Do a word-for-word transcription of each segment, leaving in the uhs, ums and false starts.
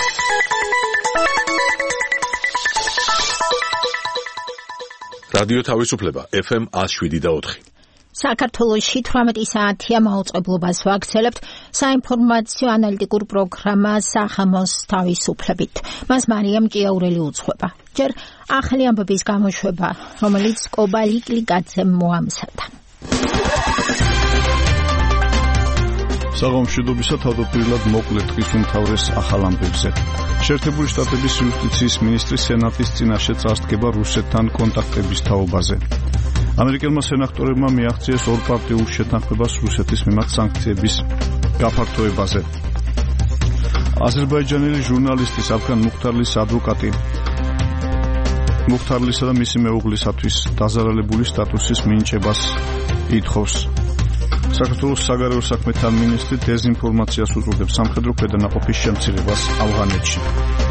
რადიო თავისუფლება ეფ ემ one oh seven და four. საქართველოში თვრამეტი საათია მაუწყებლობას ვაგრძელებთ საინფორმაციო ანალიტიკურ პროგრამა სახამოს თავისუფლებით. მას მარიამ ჭიაურელი უძღვება. ჯერ ახალი ამბების გამოშვება, რომელიც კობალი კლიკაძემ მოამზადა. საღამოშიდობისა თავდაპირველად მოკლე დღის უმთავრეს ახალ ამბებზე. შეერთებული შტატების იუსტიციის მინისტრი სენატის წინაშე წარსდგება რუსეთთან კონტაქტების თაობაზე. ამერიკელმა სენატორებმა მიაღწიეს ორპარტიულ შეთანხმებას რუსეთის მიმართ სანქციების გაფართოებაზე. აზერბაიჯანელი ჟურნალისტი საფგან მუხთარლის ადვოკატი მუხთარლისა და მისი მეუღლისათვის დაზარალებული სტატუსის მინიჭებას ითხოვს. საქართველოს საგარეო საქმეთა მინისტრი დეზინფორმაციას უწოდებს სამხედრო ქვედანაყოფის შემცირებას ავღანეთში.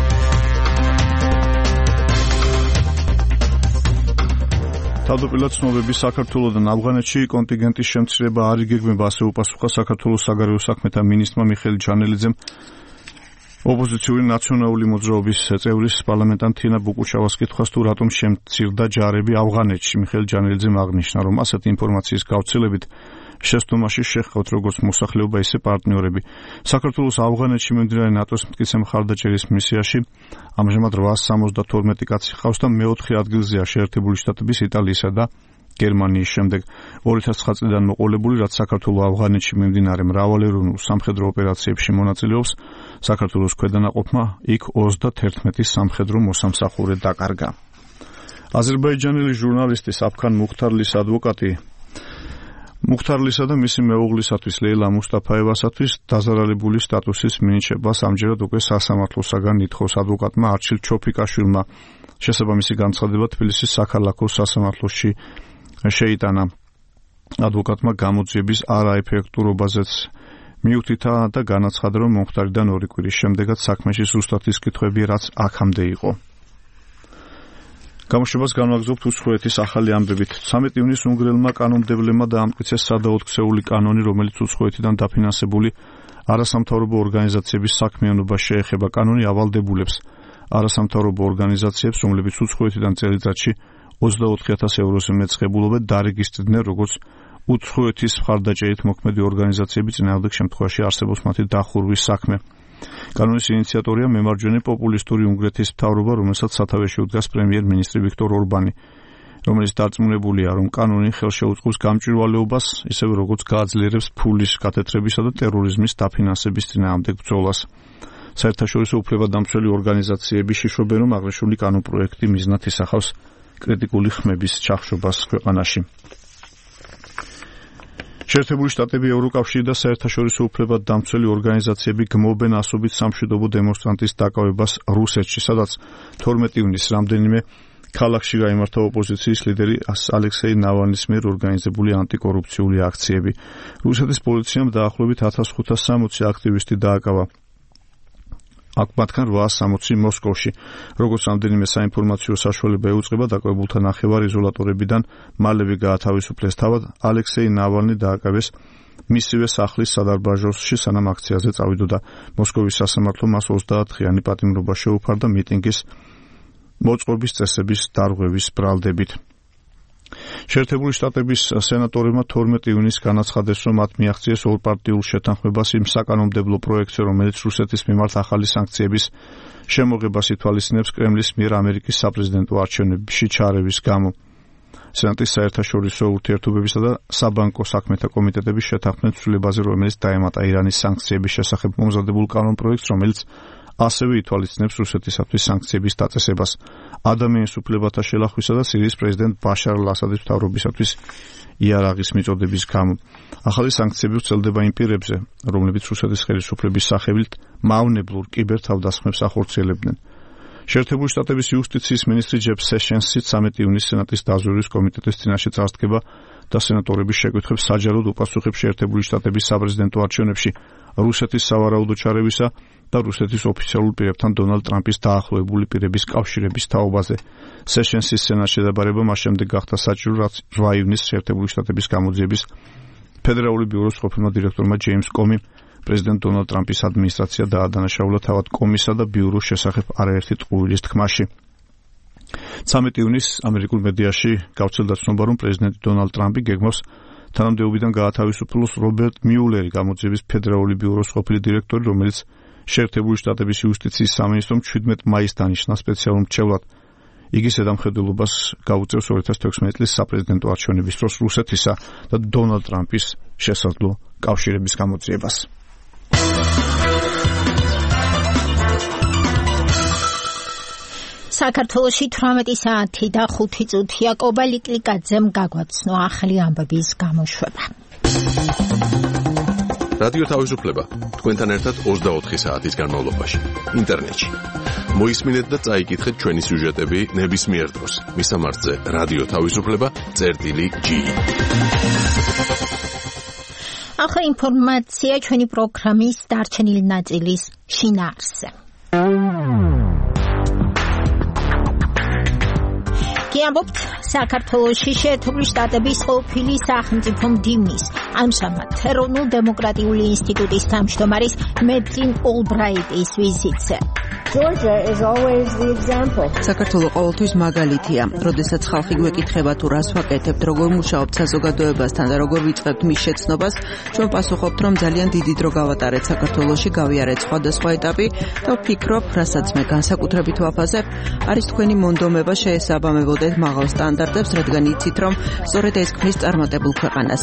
თავდაპირველად ცნობები საქართველოდან ავღანეთში კონტინგენტის შემცირება არ იგეგმება, ასე უპასუხა საქართველოს საგარეო საქმეთა მინისტრმა მიხეილ ჯანელიძემ ოპოზიციური ნაციონალური მოძრაობის წევრის პარლამენტთან თინა ბუკუჩავას კითხვას თუ რატომ შემცირდა ჯარები ავღანეთში. მიხეილ ჯანელიძემ აღნიშნა, რომ ასეთი ინფორმაციის გავრცელებით შეცდომაში შეხავთ როგორც მოსახლეობა, ისე პარტნიორები. საქართველოს ავღანეთში მიმდინარე ნატოს მტკიცე მხარდაჭერის მისიაში ამჟამად რვაას სამოცდათორმეტი კაცი ჰყავს და მეოთხე ადგილზეა შეერთებული შტატების, იტალიისა და გერმანიის შემდეგ. ორი ათას ცხრა წლიდან მოყოლებული, რაც საქართველოს ავღანეთში მიმდინარე მრავალეროვნულ სამხედრო ოპერაციებში მონაწილეობს, საქართველოს ქვედანაყოფმა იქ ოცდათერთმეტი სამხედრო მოსამსახურე დაკარგა. აზერბაიჯანელი ჟურნალისტი საფგან მუხთარლის ადვოკატი მუხთარლისა და მისი მეუღლისათვის ლეილა მუსტაფაევასათვის დაზარალებული სტატუსის მინიჭებას ამჯერად უკვე სასამართლოსაგან ითხოვს. ადვოკატმა არჩილ ჩოფიკაშვილმა შესაბამისი განცხადება თბილისის საქალაქოს სასამართლოში შეიტანა. ადვოკატმა გამოძიების არაეფექტურობაზეც მიუთითა და განაცხადა, რომ მომხდარიდან ორი კვირის შემდეგაც საქმეში ზუსტად ის კითხვები, რაც აქამდე იყო. გამოშვებას განვაგრძობთ უცხოეთის ახალი ამბებით. ცამეტი ივნისს უნგრელმა კანონმდებლებმა დაამტკიცეს სადაოთხსეული კანონი, რომელიც უცხოეთიდან დაფინანსებული არასამთავრობო ორგანიზაციების საქმიანობას შეეხება. კანონი ავალდებულებს არასამთავრობო ორგანიზაციებს, რომლებიც უცხოეთიდან წელიწადში ოცდაოთხი ათას ევროზე მეწყებულობენ, დარეგისტრირდნენ როგორც უცხოეთის მხარდაჭერით მოქმედი ორგანიზაციები, წინააღმდეგ შემთხვევაში არსებობს მათი დახურვის საქმე. კანონის ინიციატორია მემარჯვენე პოპულისტური უნგრეთის მთავრობა, რომელსაც სათავეში უდგას პრემიერ-მინისტრი ვიქტორ ორბანი, რომელიც დარწმუნებულია, რომ კანონი ხელშეუწყობს გამჭვირვალეობას, ისევე როგორც გააძლიერებს ფულის გათეთრებისა და ტერორიზმის დაფინანსების წინააღმდეგ ბრძოლას. საერთაშორისო უფლებადამცველი ორგანიზაციები შიშობენ, რომ აღნიშნული კანონპროექტი მიზნად ისახავს კრიტიკული ხმების ჩახშობას ქვეყანაში. შეერთებული შტატები, ევროკავშირი და საერთაშორისო უფლებადამცველი ორგანიზაციები გმობენ ასობით სამშვიდობო დემონსტრანტის დაკავებას რუსეთში, სადაც თორმეტი ივნისს რამდენიმე ქალაქში გაიმართა ოპოზიციის ლიდერი ალექსეი ნავალნის მიერ ორგანიზებული ანტიკორუფციული აქციები. რუსეთის პოლიციამ დაახლოებით ათას ხუთას სამოცი აქტივისტი დააკავა. აქ მათგან რვაას სამოცი მოსკოვში. როგორც რამდენიმე საინფორმაციო საშუალება ეუწყება, დაკვებულთა ნახევარ იზოლატორებიდან მალევე გაათავისუფლეს. თავად ალექსეი ნავალნი დააკავეს მისივე სახლის სადარბაზოში, სანამ აქციაზე წავიდოდა. მოსკოვის სასამართლო მას ოცდაათღიანი პატიმრობა შეუფარდა მიტინგის მოწყობის წესების დარღვევის ბრალდებით. შეერთებული შტატების სენატორებმა თორმეტი ივნისს განაცხადეს, რომ მათ მიაღწიეს ორპარტიულ შეთანხმებას იმ საკანონმდებლო პროექტზე, რომელიც რუსეთის მიმართ ახალი სანქციების შემოღებას ითვალისწინებს კრემლის მიერ ამერიკის საპრეზიდენტო არჩევნებში ჩარევის გამო. სენატის საერთაშორისო ურთიერთობებისა და საბანკო საქმეთა კომიტეტები შეთანხმდნენ ცვლილებაზე, რომელიც დაემატა ირანის სანქციების შესახებ მომზადებულ კანონპროექტს, რომელიც ასევე ითვალისწინებს რუსეთისათვის სანქციების დაწესებას. ადამიანის უფლებათა შელახვისა და სირიის პრეზიდენტ ბაშარ ალ-ასადის მთავრობისათვის იარაღის მიწოდების გამო. ახალი სანქციები ვრცელდება იმ პირებზე, რომლებიც რუსეთის ხელისუფლების სახელით მავნებლურ კიბერთავდასხმებს ახორციელებდნენ. შეერთებული შტატების იუსტიციის მინისტრი ჯეფ სეშენსი ცამეტი ივნისს სენატის დაზვერვის კომიტეტის წინაშე წარსდგება და სენატორების შეკითხვებს საჯაროდ უპასუხებს შეერთებული შტატების საპრეზიდენტო არჩევნებში რუსეთის სავარაუდო ჩარევისა და რუსეთის ოფიციალურ პირებთან დონალდ ტრამპის დაახლოებული პირების კავშირების თაობაზე. სეშენსის სენატს შედაბარება მას შემდეგ გახდა საჭირო, რაც რვა ივნისს შეერთებული შტატების გამოძიების ფედერალური ბიუროს ყოფილმა დირექტორმა ჯეიმს კომიმ პრეზიდენტ დონალდ ტრამპის ადმინისტრაცია დაადანაშაულა თავად კომისა და ბიუროს შესახებ არაერთი ტყუილის თქმაში. ცამეტი ივნისს ამერიკულ მედიაში გავრცელდა ცნობა, რომ პრეზიდენტი დონალდ ტრამპი გეგმავს თანამდებობიდან გაათავისუფლოს რობერტ მიულერი, გამოძიების ფედერალური ბიუროს ყოფილი დირექტორი, რომელიც შეერთებული შტატების იუსტიციის სამინისტრომ ჩვიდმეტ მაისს დანიშნა სპეციალურ მრჩევლად. იგი ზედამხედველობას გაუწევს ორი ათას თექვსმეტი წლის საპრეზიდენტო არჩევნების დროს რუსეთისა და დონალდ ტრამპის შესაძლო კავშირების გამოძიებას. საქართველოში თვრამეტი საათი და ხუთი წუთია. კობა ლიკლიკაძემ გაგვაცნო ახალი ამბების გამოშვება. რადიო თავისუფლება თქვენთან ერთად ოცდაოთხი საათის განმავლობაში ინტერნეტში. მოისმინეთ და წაიკითხეთ ჩვენი სიუჟეტები ნებისმიერ დროს. მისამართზე რადიო თავისუფლება წერტილი ჯი. ახლა ინფორმაცია ჩვენი პროგრამის დარჩენილი ნაწილის შინაარსზე. გიამბობთ საქართველოში შეერთებული შტატების ყოფილი სახელმწიფო მდივნის, ამჟამად ეროვნულ დემოკრატიული ინსტიტუტის თავმჯდომარის მედლინ ოლბრაიტის ვიზიტზე. Georgia is always the example. საქართველო ყოველთვის მაგალითია. როდესაც ხალხი გვეკითხება თუ რას ვაკეთებთ, როგორ მუშაობთ საზოგადოებასთან და როგორ ვიწყებთ მის შეცნობას, ჩვენ პასუხობთ, რომ ძალიან დიდი დრო გავატარეთ საქართველოში, გავიარეთ სხვადასხვა ეტაპი და ვფიქრობ, რასაც მე განსაკუთრებით ვაფასებ, არის თქვენი მონდომება შეესაბამებოდეთ მაღალ სტანდარტებს, რადგან იცით, რომ სწორედ ეს ქმნის წარმატებულ ქვეყანას.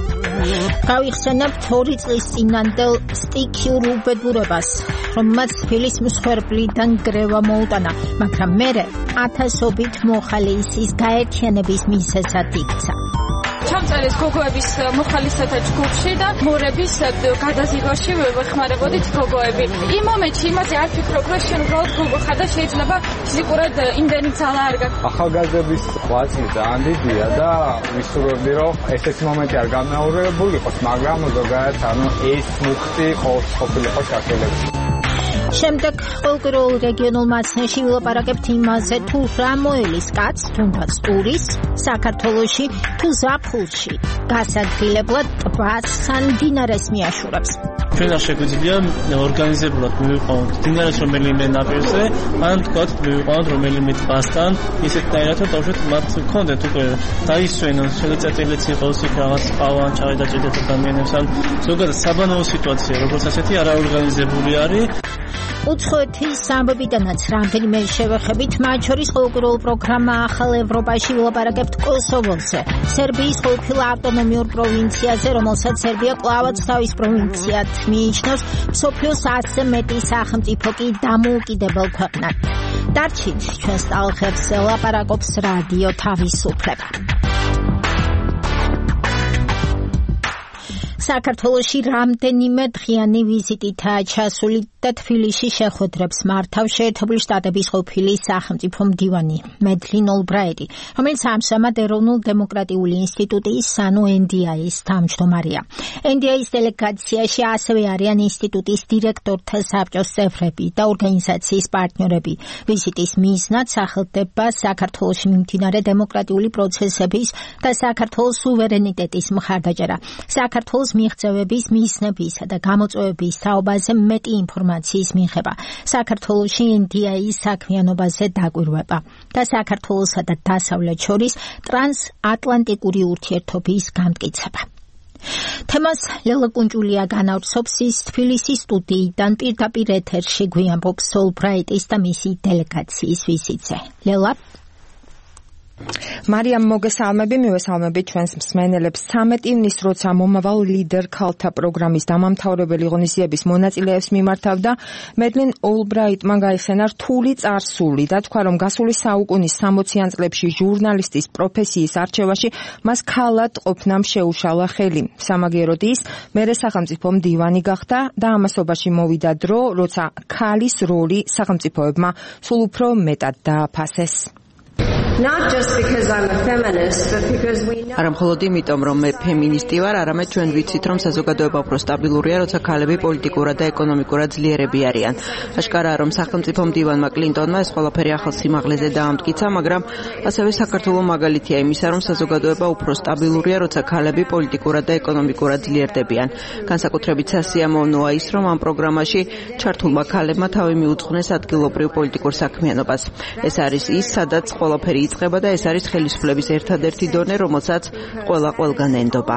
გავიხსენებთ ორი წლის წინანდელ სტიქიურ უბედურებას, რომელმაც თბილის მსხვერპლიდან გრევა მოუტანა, მაგრამ მერე ათასობით მოხალე ისის გაერთიანების მიზეზად იქცა. ჩამწერეს გოგოების მოხალისეთა ჯგუფში და მორების გადაზიდვაში ვეხმარებოდით გოგოები. იმ მომენტში იმაზე არ ფიქრობ, რომ შენ უბრალოდ გოგო ხარ და შეიძლება ფიზიკურად იმდენი ძალა არ გაქვს. ახალგაზრდების ღვაწლი ძალიან დიდია და ვისურვებდი, რომ ესეთი მომენტი არ განმეორებულ იყოს, მაგრამ ზოგადად ანუ ეს მუხტი ყოველთვის ყოფილიყო საქართველოში. შემდეგ ყოველკვირეულ რეგიონულ მასში ვილაპარაკებთ იმაზე, თუ რა მოელის კაცს, თუნდაც ტურის, საქართველოში თუ ზაფხულში გასადგილებლად ტბას ან მდინარეს მიაშურებს. ჩვენ არ შეგვიძლია ორგანიზებულად მივიყვანოთ მდინარეს რომელიმე ნაპირზე, ან თქვათ მივიყვანოთ რომელიმე ტბასთან, ისეთნაირად რომ თავშეთ მათ გქონდეთ უკვე დაისვენონ, შეეწელეთ იყოს იქ რაღაც ყავან ჩავედაჭედეთ ადამიანებს, ან ზოგადად საბანაო სიტუაცია, როგორც ასეთი არაორგანიზებული არის. უცხოეთის ამბებიდანაც რამდენიმე შევეხებით, მათ შორის ყოველკვირეულ პროგრამა ახალ ევროპაში ვილაპარაკებთ კოსოვოზე, სერბიის ყოფილ ავტონომიურ პროვინციაზე, რომელსაც სერბია კვლავაც თავის პროვინციად მიიჩნევს, მსოფლიოს ათზე მეტი სახელმწიფო კი დამოუკიდებელ ქვეყნად. დარჩით ჩვენს ტალღებზე ლაპარაკობს რადიო თავისუფლება. საქართველოში რამდენიმე დღიანი ვიზიტითაა ჩასული და თბილისში შეხვედრებს მართავს შეერთებული შტატების ყოფილი სახელმწიფო მდივანი მედლინ ოლბრაიტი, რომელიც ამჟამად ეროვნულ დემოკრატიული ინსტიტუტის ანუ ენ დი აის თავმჯდომარეა. ენ დი აის დელეგაციაში ასევე არიან ინსტიტუტის დირექტორთა საბჭოს წევრები და ორგანიზაციის პარტნიორები. ვიზიტის მიზნად სახელდება საქართველოში მიმდინარე დემოკრატიული პროცესების და საქართველოს სუვერენიტეტის მხარდაჭერა. საქართველოს მიღწევების, მიზნებისა და გამოწვევების თაობაზე მეტი ინფორმაციის მიღება, საქართველოში ენ დი აის საქმიანობაზე დაკვირვება და საქართველოსა და დასავლეთ შორის ტრანსატლანტიკური ურთიერთობის გამტკიცება. თემას ლელა კუნჭულია განავრცობს ის თბილისის სტუდიიდან პირდაპირ ეთერში გვიამბობს ოლბრაიტის და მისი დელეგაციის ვიზიტზე. ლელა, მარიამ, მოგესალმები, მივესალმები ჩვენს მსმენელებს. ცამეტი ივნისს, როცა მომავალ ლიდერ ქალთა პროგრამის დამამთავრებელი ღონისძიების მონაწილეებს მიმართავდა, მედლინ ოლბრაიტმა გაიხსენა რთული წარსული და თქვა, რომ გასული საუკუნის სამოციან წლებში ჟურნალისტის პროფესიის არჩევაში მას ქალად ყოფნამ შეუშალა ხელი. სამაგიეროდ ის მერე სახელმწიფო მდივანი გახდა და ამასობაში მოვიდა დრო, როცა ქალის როლი სახელმწიფოებმა სულ უფრო მეტად დააფასეს. not just because I'm a feminist, but because we know არა მხოლოდ იმიტომ, რომ მე ფემინისტი ვარ, არამედ ჩვენ ვიცით, რომ საზოგადოება უფრო სტაბილურია, როცა ქალები პოლიტიკურად და ეკონომიკურად ძლიერები არიან. აშკარაა, რომ სახელმწიფო მდივანმა კლინტონმა ეს ყველაფერი ახალ სიმაღლეზე დაამტკიცა, მაგრამ ასევე საქართველოს მაგალითია იმისა, რომ საზოგადოება უფრო სტაბილურია, როცა ქალები პოლიტიკურად და ეკონომიკურად ძლიერდებიან. განსაკუთრებით სასიამოვნოა ის, რომ ამ პროგრამაში ჩართულმა ქალებმა თავი მიუძღვნეს ადგილობრივ პოლიტიკურ საქმიანობას. ეს არის ის, სადაც ყველაფერი იწყება და ეს არის ხელისუფლების ერთადერთი დონე, რომელსაც ყველა ყველგან ენდობა.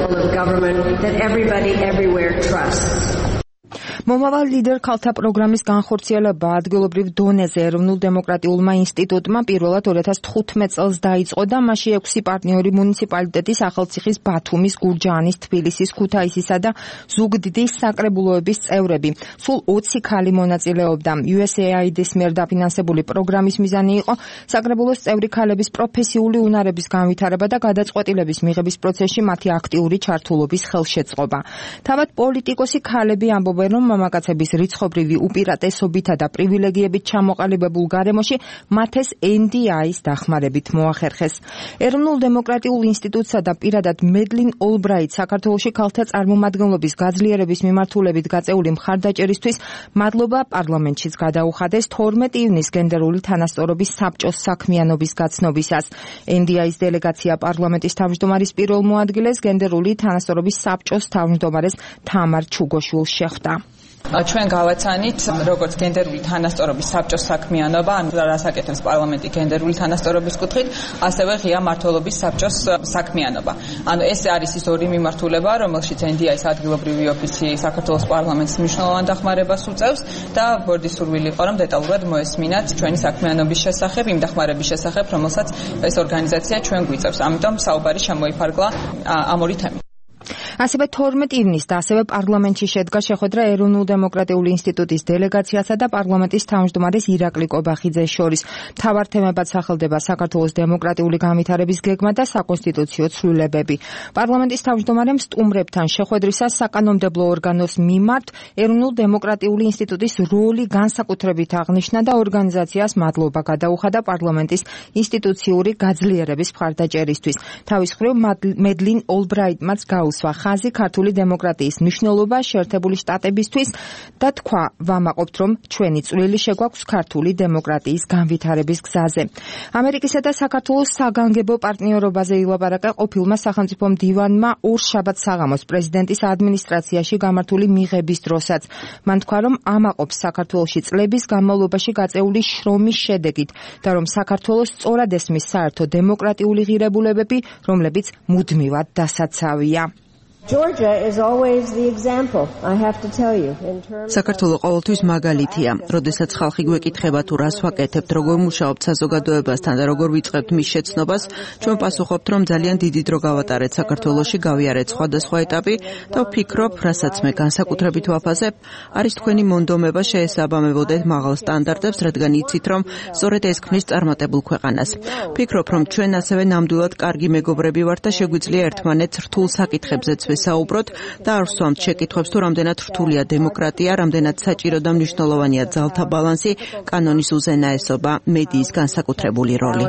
მომავალ ლიდერ ქალთა პროგრამის განხორციელება ადგილობრივ დონეზე ეროვნულ დემოკრატიულმა ინსტიტუტმა პირველად ორი ათას თხუთმეტ წელს დაიწყო და მასში ექვსი პარტნიორი მუნიციპალიტეტის ახალციხის, ბათუმის, გურჯაანის, თბილისის, ქუთაისისა და ზუგდიდის საკრებულოების წევრები. სულ ოცი ქალი მონაწილეობდა. იუ ეს ეი აი დის მიერ დაფინანსებული პროგრამის მიზანი იყო საკრებულოს წევრი ქალების პროფესიული უნარების განვითარება და გადაწყვეტილების მიღების პროცესში მათი აქტიური ჩართულობის ხელშეწყობა. თავად პოლიტიკოსი ქალები ამბობენ, რომ მამაკაცების რიცხობრივი უპირატესობითა და პრივილეგიებით ჩამოყალიბებულ გარემოში მათ ეს ენ დი აის დახმარებით მოახერხეს. ეროვნულ დემოკრატიულ ინსტიტუტსა და პირადად მედლინ ოლბრაიტ საქართველოში ქალთა წარმომადგენლობის გაძლიერების მიმართულებით გაწეული მხარდაჭერისთვის მადლობა პარლამენტშიც გადაუხადეს თორმეტი ივნისს გენდერული თანასწორობის საბჭოს საქმიანობის გაცნობისას. ენ დი აის დელეგაცია პარლამენტის თავმჯდომარის პირველ მოადგილეს გენდერული თანასწორობის საბჭოს თავმჯდომარეს თამარ ჩუგოშვილს შეხვდა. ჩვენ გავაცანით როგორც გენდერული თანასწორობის საბჭოს საქმიანობა, ანუ რას აკეთებს პარლამენტი გენდერული თანასწორობის კუთხით, ასევე ღია მმართველობის საბჭოს საქმიანობა. ანუ ეს არის ის ორი მიმართულება, რომელშიც ენ დი აის ადგილობრივი ოფისი საქართველოს პარლამენტს მნიშვნელოვან დახმარებას უწევს და ბორდის სურვილი იყო, რომ დეტალურად მოესმინათ ჩვენი საქმიანობის შესახებ, იმ დახმარების შესახებ, რომელსაც ეს ორგანიზაცია ჩვენ გვიწევს. ამიტომ საუბარი შემოიფარგლა ამ ორი თემით. ასევე თორმეტი ივნისს და ასევე პარლამენტში შედგა შეხვედრა ეროვნულ დემოკრატიული ინსტიტუტის დელეგაციასა და პარლამენტის თავმჯდომარის ირაკლი კობახიძეს შორის. მთავარ თემებად სახელდება საქართველოს დემოკრატიული განვითარების გეგმა და საკონსტიტუციო ცვლილებები. პარლამენტის თავმჯდომარემ სტუმრებთან შეხვედრისას საკანონმდებლო ორგანოს მიმართ ეროვნულ დემოკრატიული ინსტიტუტის როლი განსაკუთრებით აღნიშნა და ორგანიზაციას მადლობა გადაუხადა პარლამენტის ინსტიტუციური გაძლიერების მხარდაჭერისთვის. თავის მხრივ მედლინ ოლბრაიტმაც გაუსვა ხაზი ქართული დემოკრატიის მნიშვნელობა შეერთებული შტატებისთვის და თქვა, ვამაყობთ, რომ ჩვენი წვლილი შეგვაქვს ქართული დემოკრატიის განვითარების გზაზე. ამერიკისა და საქართველოს საგანგებო პარტნიორობაზე ილაპარაკა ყოფილმა სახელმწიფო მდივანმა ორშაბათს საღამოს პრეზიდენტის ადმინისტრაციაში გამართული მიღების დროსაც. მან თქვა, რომ ამაყობს საქართველოში წლების განმავლობაში გაწეული შრომის შედეგით და რომ საქართველოს სწორად ესმის საერთო დემოკრატიული ღირებულებები, რომლებიც მუდმივად დასაცავია. Georgia is always the example, I have to tell you. საქართველო ყოველთვის მაგალითია. როდესაც ხალხი გვეკითხება თუ რას ვაკეთებთ, როგორ მუშაობთ საზოგადოებასთან და როგორ ვიწყებთ მის შეცნობას, ჩვენ პასუხობთ, რომ ძალიან დიდი დრო გავატარეთ საქართველოში, გავიარეთ სხვადასხვა ეტაპი და ვფიქრობ, რასაც მე განსაკუთრებით ვაფასებ, არის თქვენი მონდომება შეესაბამებოდეთ მაღალ სტანდარტებს, რადგან იცით, რომ სწორედ ეს ქმნის წარმატებულ ქვეყანას. ვფიქრობ, რომ ჩვენ ასევე ნამდვილად კარგი მეგობრები ვართ და შეგვიძლია ერთმანეთს რთულ საკითხებზეც ვესაუბროთ და არ ვსვამთ შეკითხვებს თუ რამდენად რთულია დემოკრატია, რამდენად საჭირო და მნიშვნელოვანია ძალთა ბალანსი, კანონის უზენაესობა, მედიის განსაკუთრებული როლი.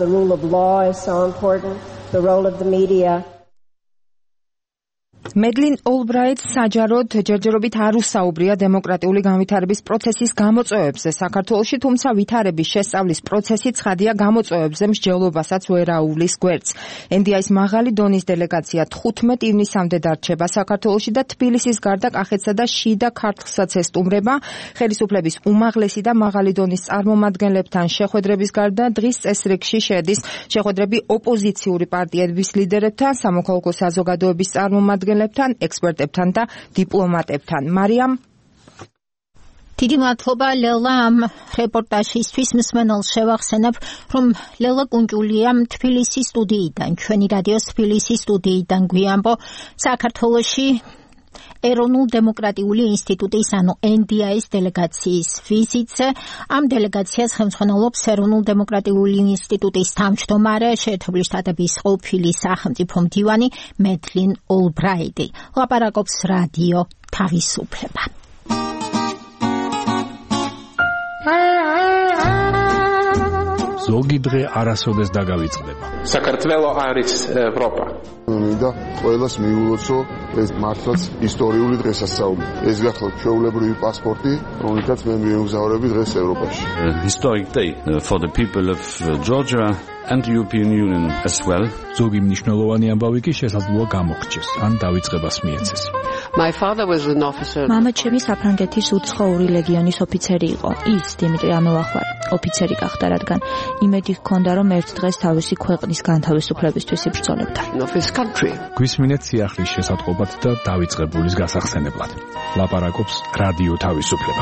მედლინ ოლბრაიტ საჯაროდ ჯერჯერობით არ უსაუბრია დემოკრატიული განვითარების პროცესის გამოწვევებზე საქართველოში, თუმცა ვითარების შესწავლის პროცესი ცხადია გამოწვევებზე მსჯელობასაც ვერ აუვლის გვერდს. ენ დი აის მაღალი დონის დელეგაცია თხუთმეტ ივნისამდე დარჩება საქართველოში და თბილისის გარდა კახეთსა და შიდა ქართლსაც ესტუმრება. ხელისუფლების უმაღლესი და მაღალი დონის წარმომადგენლებთან შეხვედრების გარდა დღის წესრიგში შედის შეხვედრები ოპოზიციური პარტიების ლიდერებთან, სამოქალაქო საზოგადოების წარმომადგენლებთან, ექსპერტებთან და დიპლომატებთან. მარიამ, დიდი მადლობა ლელა ამ რეპორტაჟისთვის. მსმენელს შევახსენებ, რომ ლელა კუნჭულია თბილისის სტუდიიდან, ჩვენი რადიოს თბილისის სტუდიიდან გვიამბო საქართველოში ეროვნულ დემოკრატიული ინსტიტუტის, ანუ ენ დი აის დელეგაციის ვიზიტზე. ამ დელეგაციას ხელმძღვანელობს ეროვნულ დემოკრატიული ინსტიტუტის თავმჯდომარე, შეერთებული შტატების ყოფილი სახელმწიფო მდივანი მედლინ ოლბრაიტი. ლაპარაკობს რადიო თავისუფლება. ზოგი დღე არასოდეს დაგავიწყდება. საქართველო არის ევროპა. მინდა ყველას მიულოცო ეს მართლაც ისტორიული დღესასწაული. ეს გახლავთ ჩვეულებრივი პასპორტი, რომელსაც მე მიემგზავრები დღეს ევროპაში. Historic day for the people of Georgia and the European Union as well. ზოგი მნიშვნელოვანი ამბავი კი შესაძლოა გამოხჩეს, ან დავიწყებას მიეცეს. My father was an officer. მამა ჩემი საფრანგეთის უცხოური ლეგიონის ოფიცერი იყო. ის დიმიტრი ამელახვარი ოფიცერი გახდა, რადგან იმედი ჰქონდა, რომ ერთ დღეს თავისი ქვეყნის განთავისუფლებისთვის იბრძოლებდა. გვისმინეთ სიახლის შესატყობად და დავიწყებულის გასახსენებლად. ლაპარაკობს რადიო თავისუფლება.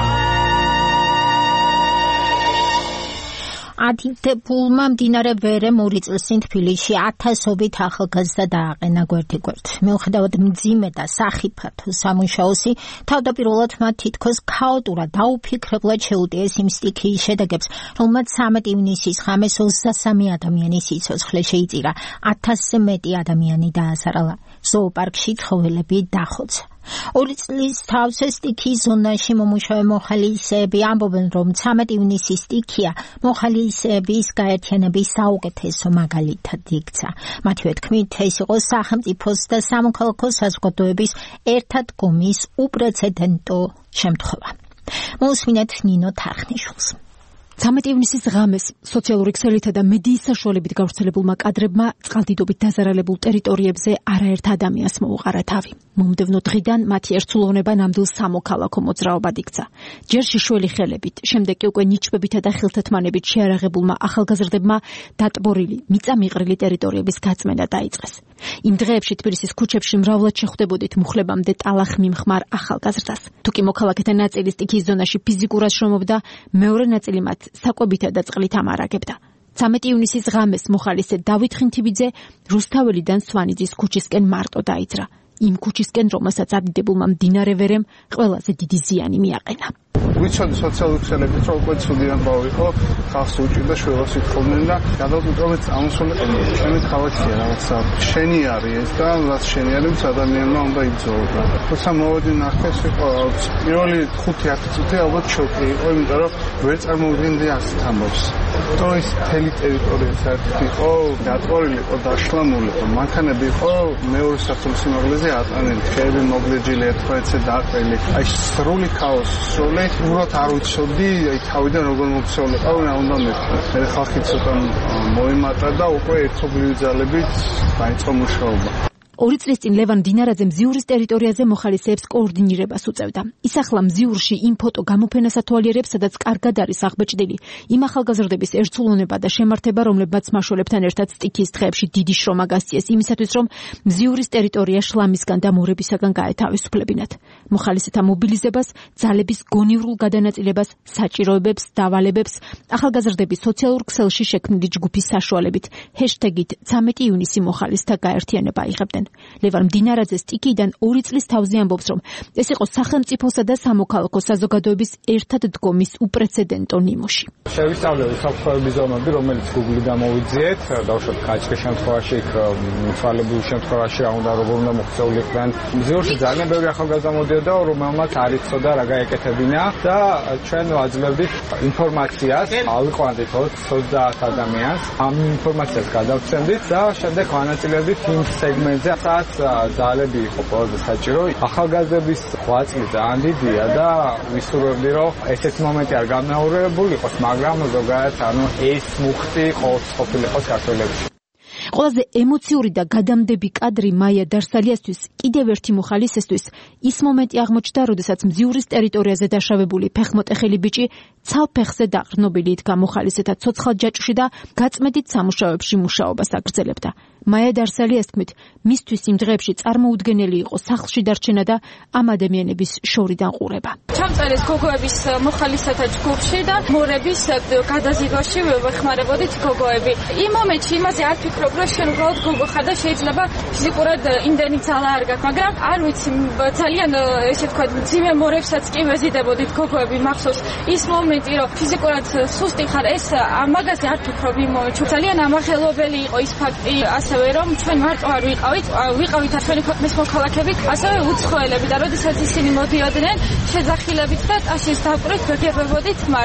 ათითებულმა მდინარე ვერე ორი წლის წინ თბილისში ათასობით ახალგაზრდა დააყენა გვერდიგვერდ. მიუხედავად მძიმე და სახიფათო სამუშაოსი, თავდაპირველად მათ თითქოს ქაოტურად დაუფიქრებლად შეუტიეს იმ სტიქიის შედეგებს, რომელმაც სამი ივნისის ღამეს ოცდასამი ადამიანის სიცოცხლე შეიწირა, ათასზე მეტი ადამიანი დაასარალა. ზოოპარკში ცხოველები დახოცა. ორი წლის თავზე სტიქიის ზონაში მომუშავე მოხალისეები ამბობენ, რომ ცამეტი ივნისის სტიქია მოხალისეების გაერთიანების საუკეთესო მაგალითად იქცა. მათივე თქმით, ეს იყო სახელმწიფოს და სამოქალაქო საზოგადოების ერთადგომის უპრეცედენტო შემთხვევა. მოусმინეთ ნინო თარხნიშვილს. ცამეტი ივნისის ღამეს სოციალური ქსელითა და მედიის საშუალებით გავრცელებულმა კადრებმა წყალდიდობით დაზარალებულ ტერიტორიებზე არაერთ ადამიანს მოუყარა თავი. მომდევნო დღიდან მათი ერთსულოვნება ნამდვილ სამოქალაქო მოძრაობად იქცა. ჯერ შიშველი ხელებით, შემდეგ კი უკვე ნიჩბებითა და ხილთეთმანებით შეარაღებულმა ახალგაზრდებმა დატბორილი, მიწა-მიყრილი ტერიტორიების გაწმენდა დაიწყეს. იმ დღეებში თბილისის ქუჩებში მრავლად შეხვდებოდით მუხლებამდე ტალახ მიმხმარ ახალგაზრდას. თუკი მოქალაქეთა ნაწილი სტიქიის ზონაში ფიზიკურად შრომობდა, მეორე ნაწილი მათ საკვებითა და წყლით ამარაგებდა. ცამეტი ივნისის ღამეს მოხალისე დავით ხინთიბიძე რუსთაველიდან სვანიძის ქუჩისკენ მარტო დაიძრა. იმ ქუჩისკენ, რომელსაც ადიდებულმა მდინარე ვერემ ყველაზე დიდი ზიანი მიაყენა. ვიცოდი სოციალური ქსელებით, რომ უკვე ცუდი ამბავი იყო, ხალხს უჭირდა შველას ითხოვდნენ და გადავწყვიტე წამოსულიყო. ჩემი თავაცია რაღაცა შენი არის ეს და რაც შენი არის ადამიანმა უნდა იბრძოლო. თუმცა მოვედი ნახეს იყო პირველი ხუთი ათი წუთი ალბათ შოკი იყო, იმიტომ რომ ვერ წარმოვიდგენდი ასეთ ამბავს. თუ ის მთელი ტერიტორია საერთოდ იყო დატბორილი იყო, დაშლამული იყო, მანქანები იყო მეორე სართულის სიმაღლეზე ატანილი, ხეები მოგლეჯილი ერთმანეთზე დაყრილი. აი სრული ქაოსი, სრული უბრალოდ არ ვიცოდი, აი თავიდან როგორ მოქცეულიყავ, რა უნდა მეთქვა. მე ხალხი ცოტა მოიმატა და უკვე ერთობლივი ძალებით დაიწყო მუშაობა. ორი წლის წინ ლევან დინარაძე მზიურის ტერიტორიაზე მოხალისეებს კოორდინირებას უწევდა. ის ახლა მზიურში იმ ფოტო გამოფენას ათვალიერებს, სადაც კარგად არის აღბეჭდილი იმ ახალგაზრდების ერთსულოვნება და შემართება, რომლებმაც მაშველებთან ერთად სტიქიის დღეებში დიდი შრომა გასწიეს იმისათვის, რომ მზიურის ტერიტორია შლამისგან და მორებისაგან გაეთავისუფლებინათ. მოხალისეთა მობილიზებას, ძალების გონივრულ გადანაწილებას, საჭიროებებს, დავალებებს ახალგაზრდების სოციალურ ქსელში შექმნილი ჯგუფის საშუალებით ჰეშტეგით ცამეტი ივნისი მოხალისთა გაერთიანება იღებდნენ. ლევან დინარაძე სტიქიიდან ორი წლის თავზე ამბობს, რომ ეს იყო სახელმწიფოსა და სამოქალაქო საზოგადოების ერთად დგომის უპრეცედენტო ნიმუში. შევისწავლეთ საფრთხეების ზონები, რომელიც Google-ი გამოვიძიეთ, დავუშვათ კაჭკის შემთხვევაში, მიცვალებულ შემთხვევაში რა უნდა როგორ უნდა მოქცეულიყვნენ. მზიურში ძალიან ბევრი ახალგაზრდა მოდიოდა, რომელმაც არ იცოდა რა გაეკეთებინა და ჩვენ ვაძლევდით ინფორმაციას, ავიყვანდით ოცდაათ ადამიანს, ამ ინფორმაციას გადავცემდით და შემდეგ ვანაწილებდით იმ სეგმენტზე, სადაც ძალები იყო ყველაზე საჭირო. ახალგაზრდების ღვაწლი ძალიან დიდია და ვისურვებდი, რომ ესეთი მომენტი არ განმეორებულ იყოს, მაგრამ ზოგადად ანუ ეს მუხტი ყოველთვის ყოფილიყოს ქართველებში. ყველაზე ემოციური და გადამდები კადრი მაია დარსალიასთვის, კიდევ ერთი მოხალისესთვის ის მომენტი აღმოჩნდა, როდესაც მზიურის ტერიტორიაზე დაშავებული ფეხმოტეხილი ბიჭი ცალფეხზე დაყრდნობილი იდგა მოხალისეთა ცოცხალ ჯაჭვში და გაწმედით სამუშაოებში მუშაობას აგრძელებდა. მაია დარსალიას თქმით, მისთვის იმ დღეებში წარმოუდგენელი იყო სახლში დარჩენა და ამ ადამიანების შორიდან ყურება. ჩამწერეს გოგოების მოხალისეთა ჯგუფში და მორების გადაზიდვაში ვეხმარებოდით გოგოები. იმ მომენტში იმაზე არ ფიქრობ, რომ შენ უბრალოდ გოგო ხარ და შეიძლება ფიზიკურად იმდენი ძალა არ გაქვს, მაგრამ არ ვიცი, ძალიან ესე ვთქვათ, მძიმე მორებსაც კი ვეზიდებოდით გოგოები. მახსოვს ის მომენტი, რომ ფიზიკურად სუსტი ხარ, ეს მაგაზე არ ფიქრობ იმ მომენტში. ძალიან ამაღელვებელი იყო ის ფაქტი, ასევე რომ ჩვენ მარტო არ ვიყავით, ვიყავით ჩვენი ქვეყნის მოქალაქეები, ასევე უცხოელები და როდესაც ისინი მოდიოდნენ შეძახილებით და ტაშის დაპყრით ვეგებებოდით მათ.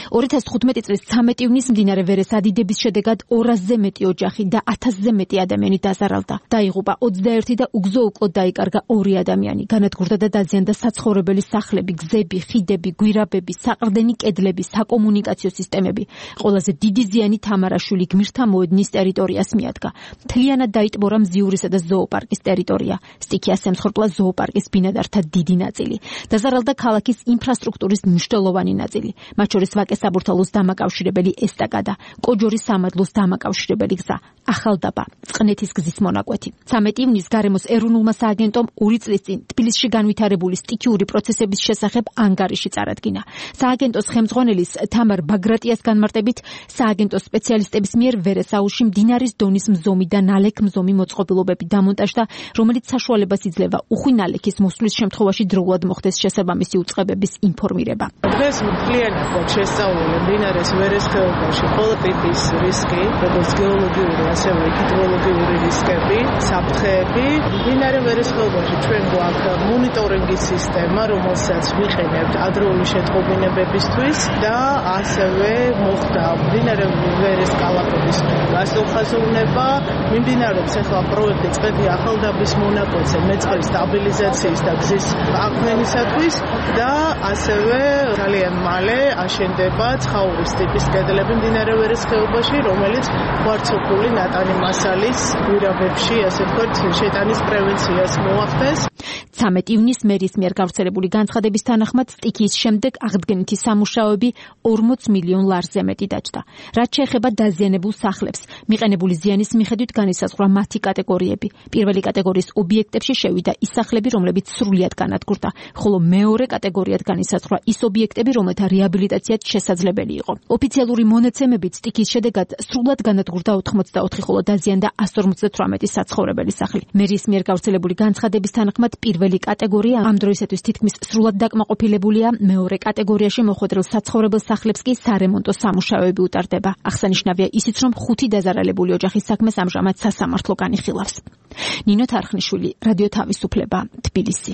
ორი ათას თხუთმეტი წლის ცამეტი ივნის მდინარე ვერეს ადიდების შედეგად ორასზე მეტი ოჯახი და ათასზე მეტი ადამიანი დაზარალდა. დაიღუპა ოცდაერთი და უგზო უკლოდ დაიკარგა ორი ადამიანი. განადგურდა და დაზიანდა საცხოვრებელი სახლები, გზები, ხიდები, გვირაბები, საყრდენი კედლები, საკომუნიკაციო სისტემები. ყველაზე დიდი ზიანი თამარაშვილი გმირთა მოედნის ტერიტორიას მიადგა. მთლიანად დაიტბორა მზიურისა და ზოოპარკის ტერიტორია. სტიქიას ემსხვერპლა ზოოპარკის ბინადართა დიდი ნაწილი. დაზარალდა ქალაქის ინფრასტრუქტურის მნიშვნელოვანი ნაწილი, მათ შორის ვაკე საბურთალოს დამაკავშირებელი ესტაკადა, კოჯორის სამადლოს დამაკავშირებელი გზა, ახალდაბა, წყნეთის გზის მონაკვეთი. ცამეტი ივნის გარემოს ეროვნულმა სააგენტომ ორი წლის წინ თბილისში განვითარებული სტიქიური პროცესების შესახებ ანგარიში წარადგინა. სააგენტოს ხელმძღვანელის თამარ ბაგრატიას განმარტებით, სააგენტოს სპეციალისტების მიერ ვერეს აუზში მდინარის დონის მზომი და ნალექ-მზომი მოწყობილობები დამონტაჟდა, რომელიც საშუალებას იძლევა უხვი ნალექის მოსვლის შემთხვევაში დროულად მოხდეს შესაბამისი უწყებების ინფორმირება. დღეს მთლიანად შესწავლილი მდინარეს ვერეს ხეობაში პოლიტიკის რისკი, როგორც გეოლოგიური, ასევე ჰიდროლოგიური რისკები, საფრთხეები. მდინარე ვერეს ხეობაში ჩვენ გვაქვს მონიტორინგის სისტემა, რომელსაც ვიყენებთ ადრეული შეტყობინებებისთვის და ასევე მოხდა მდინარე ვერეს კალაპების გასუხაზოვნება. მიმდინარეობს ახლა პროექტი წყეთი ახალდაბის მონაკვეთზე მეწყრის სტაბილიზაციის და გზის აქმნისათვის და ასევე ძალიან მალე აშენდება ცხაურის ტიპის კედლები მდინარე ვერეს ხეობაში, რომელიც კვარცოფული ნატანი მასალის გვირაბებში, ასე ვთქვათ, შეტანის პრევენციას მოახდენს. ცამეტი ივნის მერის მიერ გავრცელებული განცხადების თანახმად სტიქიის შემდეგ აღდგენითი სამუშაოები ორმოც მილიონ ლარზე მეტი დაჯდა. რაც შეეხება დაზიანებულ სახლებს, მიყენებული ზიანის მიხედვით განისაზღვრა მათი კატეგორიები. პირველი კატეგორიის ობიექტებში შევიდა ის სახლები, რომლებიც სრულიად განადგურდა, ხოლო მეორე კატეგორიად განისაზღვრა ის ობიექტები, რომელთა რეაბილიტაციაც შესაძლებელი იყო. ოფიციალური მონაცემებით სტიქიის შედეგად სრულად განადგურდა ოთხმოცდაოთხი, ხოლო დაზიანდა ასი ორმოცდათვრამეტი საცხოვრებელი სახლი. მერის მიერ გავრცელებული განცხადების თანახმად პირველი კატეგორია ამ დროისათვის თითქმის სრულად დაკმაყოფილებულია, მეორე კატეგორიაში მოხვედრილ საცხოვრებელ სახლებს კი სარემონტო სამუშაოები უტარდება. აღსანიშნავია ისიც, რომ ხუთი დაზარალებული ოჯახის საქმეს ამჟამად სასამართლო განიხილავს. ნინო თარხნიშვილი, რადიო თავისუფლება, თბილისი.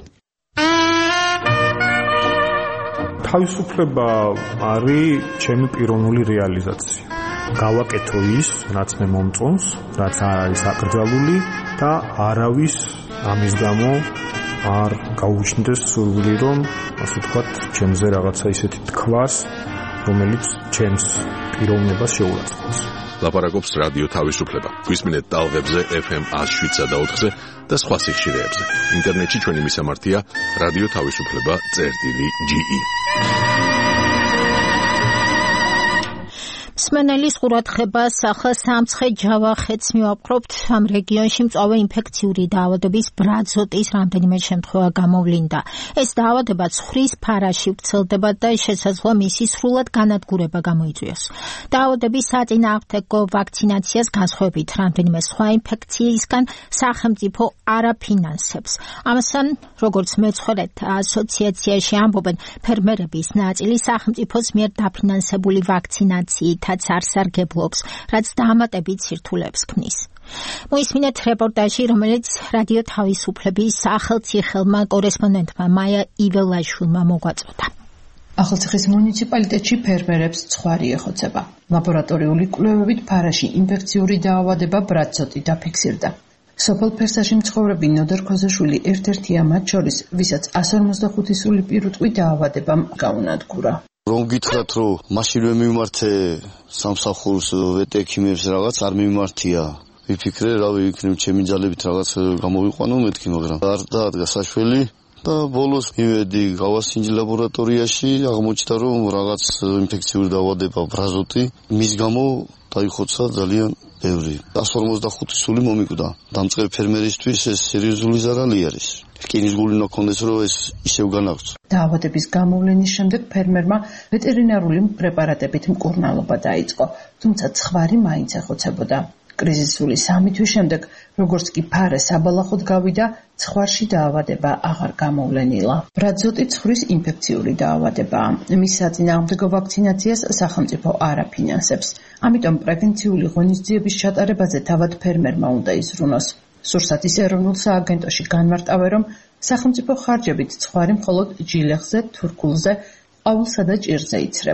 თავისუფლება არის ჩემი პიროვნული რეალიზაცია. გავაკეთო ის, რაც მე მომწონს, რაც არ არის აკრძალული და არავის ამის გამო არ გაუჩნდეს სურვილი, რომ ასე ვთქვათ, ჩემზე რაღაცა ისეთი თქვას, რომელიც ჩემს პიროვნებას შეურაცხყოფს. ლაპარაკობს რადიო თავისუფლება. გვისმინეთ ტალღებზე ეფ ემ ათს შვიდსა და ოთხზე და სხვა სიხშირეებზე. ინტერნეტში ჩვენი მისამართია რადიო თავისუფლება წერტილი ჯი ი. მსმენელის ყურადღებას ახლა სამცხე ჯავახეთს მივაპყრობთ. ამ რეგიონში მწვავე ინფექციური დაავადების ბრაძოტის რამდენიმე შემთხვევა გამოვლინდა. ეს დაავადება ცხრის ფარაში ვრცელდება და შესაძლოა მისი სრულად განადგურება გამოიწვიოს. დაავადების საწინააღმდეგო ვაქცინაციას განსხვავებით რამდენიმე სხვა ინფექციისგან სახელმწიფო არ აფინანსებს. ამასთან, როგორც მეცხოველთა ასოციაციაში ამბობენ, ფერმერების ნაწილი სახელმწიფოს მიერ დაფინანსებული ვაქცინაციით არ სარგებლობს, რაც დამატებით სირთულეებს ქმნის. მოისმინეთ რეპორტაჟი, რომელიც რადიო თავისუფლების ახალციხელმა კორესპონდენტმა მაია იველაშვილმა მოგვაწოდა. ახალციხის მუნიციპალიტეტში ფერმერებს ცხვარი ეხოცება. ლაბორატორიული კვლევებით ფარაში ინფექციური დაავადება ბრაძოტი დაფიქსირდა. სოფელ ფერსაში მცხოვრები ნოდარ ქოზაშვილი ერთ-ერთია მათ შორის, ვისაც ასი ორმოცდახუთი სული პირუტყვი დაავადებამ გაუნადგურა. რომ გითხრათ, რომ მაშინვე მიმართე სამსახურს ვეტექიმებს რაღაც არ მიმართია. ვიფიქრე, რავი, იქნებ ჩემი ძალებით რაღაც გამოვიყვანო მეთქი, მაგრამ არ დაადგა საშველი და ბოლოს მივედი გავასინჯი ლაბორატორიაში, აღმოჩნდა, რომ რაღაც ინფექციური დაავადება ბრაზოტი, მის გამო დაიხოცა ძალიან ბევრი. ასი ორმოცდახუთი სული მომიკვდა. დამწყებ ფერმერისთვის ეს სერიოზული ზარალი არის. რკინის გული უნდა ქონდეს, რომ ეს ისევ განაგრძო. დაავადების გამოვლენის შემდეგ ფერმერმა ვეტერინარული პრეპარატებით მკურნალობა დაიწყო, თუმცა ცხვარი მაინც ეხოცებოდა. კრიზისული სამი თვის შემდეგ, როგორც კი ფარე საბალახოდ გავიდა, ცხვარში დაავადება აღარ გამოვლენილა. ბრაძოტი ცხვრის ინფექციური დაავადებაა. მის საწინააღმდეგო ვაქცინაციას სახელმწიფო არ აფინანსებს. ამიტომ პრევენციული ღონისძიების ჩატარებაზე თავად ფერმერმა უნდა იზრუნოს. სურსათის ეროვნულ სააგენტოში განმარტავენ, რომ სახელმწიფო ხარჯებით ცხვარი მხოლოდ ჯილეხზე, თურქულზე, ყაულსა და ჭირზე იცრება.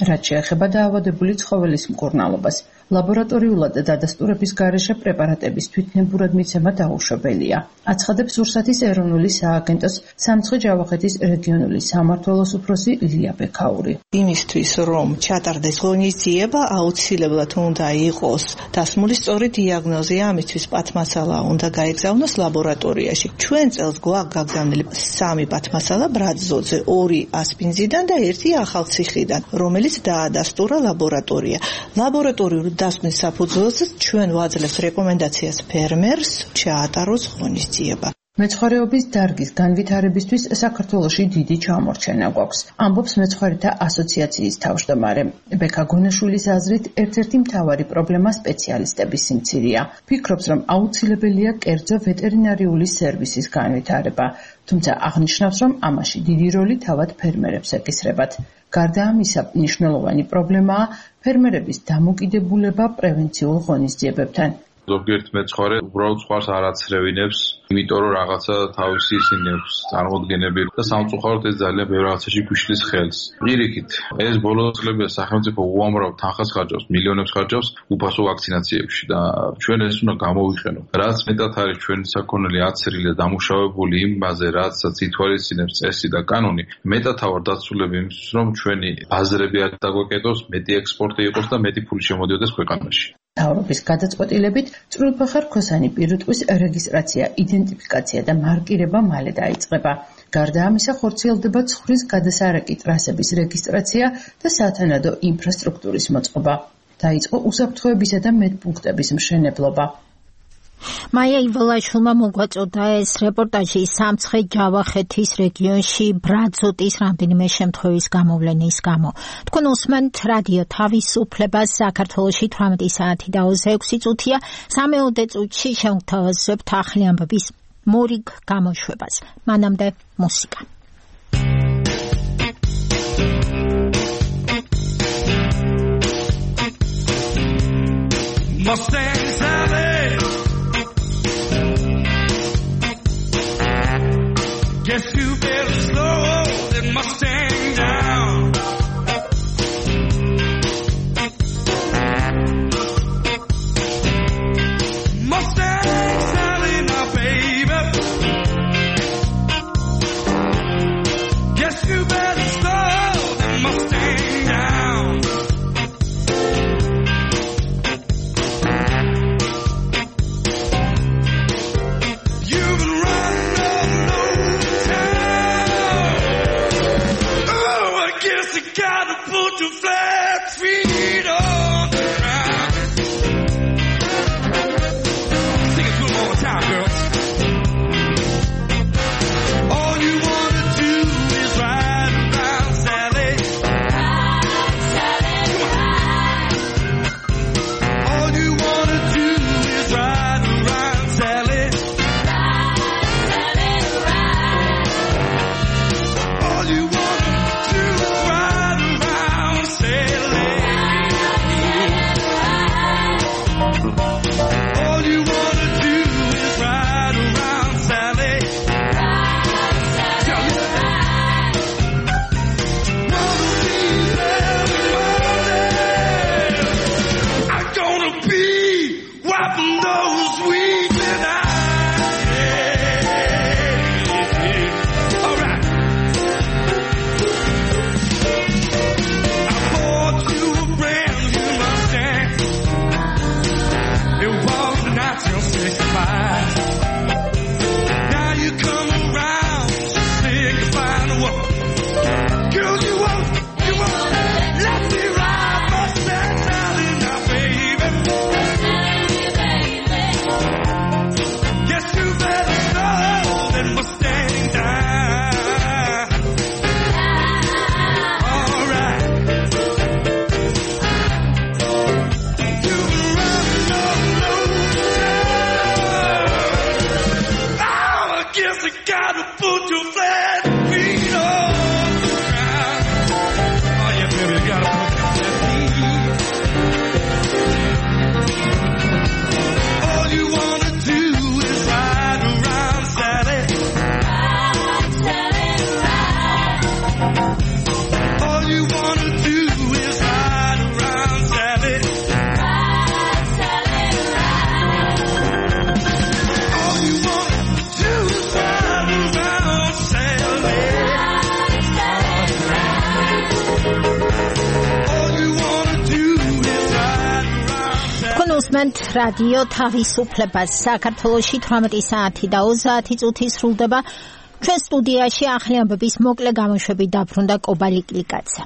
რაც შეეხება დაავადებული ცხოველის მკურნალობას. ლაბორატორიულად დადასტურების გარეშე პრეპარატების თვითნებურად მიცემა დაუშვებელია. აცხადებს რუსეთის ეროვნული სააგენტოს სამცხე-ჯავახეთის რეგიონული სამმართველოს უფროსი ლია ბექაური. იმისთვის რომ ჩატარდეს ღონისძიება, აუცილებლად უნდა იყოს დასმული სწორი დიაგნოზი, ამისთვის პათმასალა უნდა გაეგზავნოს ლაბორატორიაში. ჩვენ წელს გვაქვს გაგზავნილი სამი პათმასალა ბრაძოზე, ორი ასპინძიდან და ერთი ახალციხიდან, რომელიც დაადასტურა ლაბორატორია. ლაბორატორიული დასკვნის საფუძველზე ჩვენ ვაძლევთ რეკომენდაციას ფერმერს ჩაატაროს ღონისძიება. მეცხვარეობის დარგის განვითარებისთვის საქართველოში დიდი ჩამორჩენა გვაქვს, ამბობს მეცხვარეთა ასოციაციის თავმჯდომარე. ბექა გონაშვილის აზრით, ერთ-ერთი მთავარი პრობლემა სპეციალისტების სიმცირეა. ფიქრობს, რომ აუცილებელია კერძო ვეტერინარიული სერვისის განვითარება, თუმცა აღნიშნავს, რომ ამაში დიდი როლი თავად ფერმერებს ეკისრებათ. გარდა ამისა, მნიშვნელოვანი პრობლემაა ფერმერების დამოკიდებულება პრევენციულ ღონისძიებებთან. ზოგიერთ მეცხვარე უბრალოდ სხვას არ აცრევინებს, იმიტომ რომ რაღაცა თავისი ისინი აქვს წარმოდგენები და სამწუხაროდ ეს ძალიან ბევრ რაღაცაში გვიშლის ხელს. პირიქით, ეს ბოლო წლებია სახელმწიფო უამრავ თანხას ხარჯავს, მილიონებს ხარჯავს უფასო ვაქცინაციებში და ჩვენ ეს უნდა გამოვიყენოთ. რაც მეტად არის ჩვენი საქონელი აცრილი და დამუშავებული იმაზე, რაცაც ითვალისწინებს წესი და კანონი, მეტად ვარ დაცულები იმისთვის, რომ ჩვენი ბაზრები არ დაგვეკეტოს, მეტი ექსპორტი იყოს და მეტი ფული შემოდიოდეს ქვეყანაში. მთავრობის გადაწყვეტილებით წვრილფეხა რქოსანი პირუტყვის რეგისტრაცია, იდენტიფიკაცია და მარკირება მალე დაიწყება. გარდა ამისა, ხორციელდება ცხვრის გადასარეკი ტრასების რეგისტრაცია და სათანადო ინფრასტრუქტურის მოწყობა. დაიწყო უსაფრთხოებისა და медპუნქტების მშენებლობა. მაია ივოლაშვილმა მოგვაწოდა ეს რეპორტაჟი სამცხე-ჯავახეთის რეგიონში ბრაძოტის რამდენიმე შემთხვევის გამოვლენის გამო. თქვენ უსმენთ რადიო თავისუფლებას, საქართველოში თვრამეტი საათი და ოცდაექვსი წუთია. სამეოდე წუთში შევთავაზებთ ახალი ამბების მორიგ გამოშვებას. მანამდე მუსიკა. Mustang Sally, guess you better slow that Mustang down. Mustang Sally, my baby, guess you better slow that Mustang down. You've been running all over town. Oh, I guess I gotta put your flat feet on the ground. Sing it to them all the time, girls. All you wanna do is ride around, Sally. Ride, Sally, ride. All you wanna do is ride around, Sally. All you wanna do is ride around, Sally. უსმენთ რადიო თავისუფლებას. საქართველოში თვრამეტი საათი და ოცდაათი წუთი სრულდება. ჩვენ სტუდიაში ახალი ამბების მოკლე გამოშვებით დაბრუნდა კობალი კლიკაძე.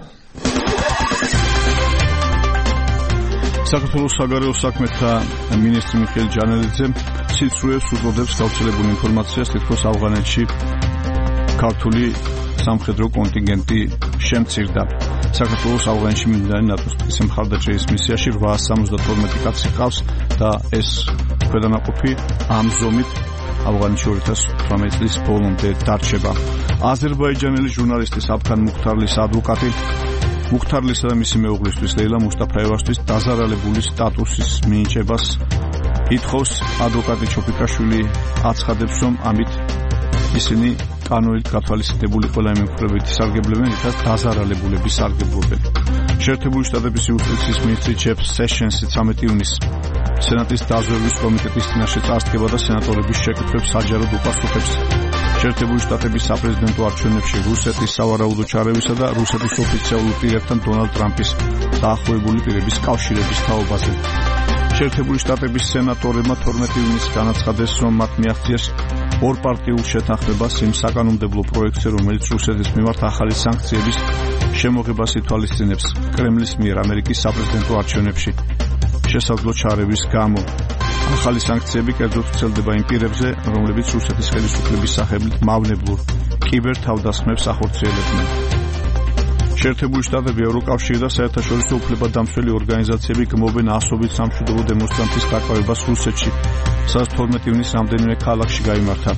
საქართველოს საგარეო საქმეთა მინისტრი მიხეილ ჯანელიძე სიცრუეს უწოდებს გავრცელებულ ინფორმაციას, თითქოს ავღანეთში ქართული სამხედრო კონტინგენტი შემცირდა. საქართველოს ავღანეთში მიმდინარე ნატოს მხარდაჭერის მისიაში რვაას სამოცდათორმეტი კაცი ყავს და ეს ქვედანაყოფი ამ ზომით ავღანეთში ორი ათას თვრამეტი წლის ბოლომდე დარჩება. აზერბაიჯანელი ჟურნალისტი საბქან მუხთარლის ადვოკატი მუხთარლისა და მისი მეუღლისთვის ლეილა მუსტაფაევასთვის დაზარალებული სტატუსის მინიჭებას ითხოვს. ადვოკატი ჩოფიკაშვილი აცხადებს, რომ ამით ისინი კანონით გათვალისწინებული ყველა იმეფრებითი სარგებლებენ, რითაც დაზარალებულები სარგებლობენ. შეერთებული შტატების იუსტიციის მინისტრი ჯეფ სეშენსი ცამეტი ივნისს სენატის დაზვერვის კომიტეტის წინაშე წარსდგება და სენატორების შეკითხვებს საჯაროდ უპასუხებს. შეერთებული შტატების საპრეზიდენტო არჩევნებში რუსეთის სავარაუდო ჩარევისა და რუსეთის ოფიციალურ პირებთან დონალდ ტრამპის დაახლოებული პირების კავშირების თაობაზე. შეერთებული შტატების სენატორებმა თორმეტი ივნისს განაცხადეს, რომ მათ მიაღწიეს ორპარტიულ შეთანხმებას იმ საკანონმდებლო პროექტზე, რომელიც რუსეთის მიმართ ახალი სანქციების შემოღებას ითვალისწინებს კრემლის მიერ ამერიკის საპრეზიდენტო არჩევნებში შესაძლო ჩარევის გამო. ახალი სანქციები კერძოდ ვრცელდება იმ პირებზე, რომლებიც რუსეთის ხელისუფლების სახელით მავნებლურ კიბერ თავდასხმებს ახორციელებდნენ. შეერთებული შტატები, ევროკავშირი და საერთაშორისო უფლებადამცველი ორგანიზაციები გმობენ ასობით სამშვიდობო დემონსტრანტის გარკვევას რუსეთში, სადაც თორმეტი ივნისს რამდენიმე ქალაქში გაიმართა.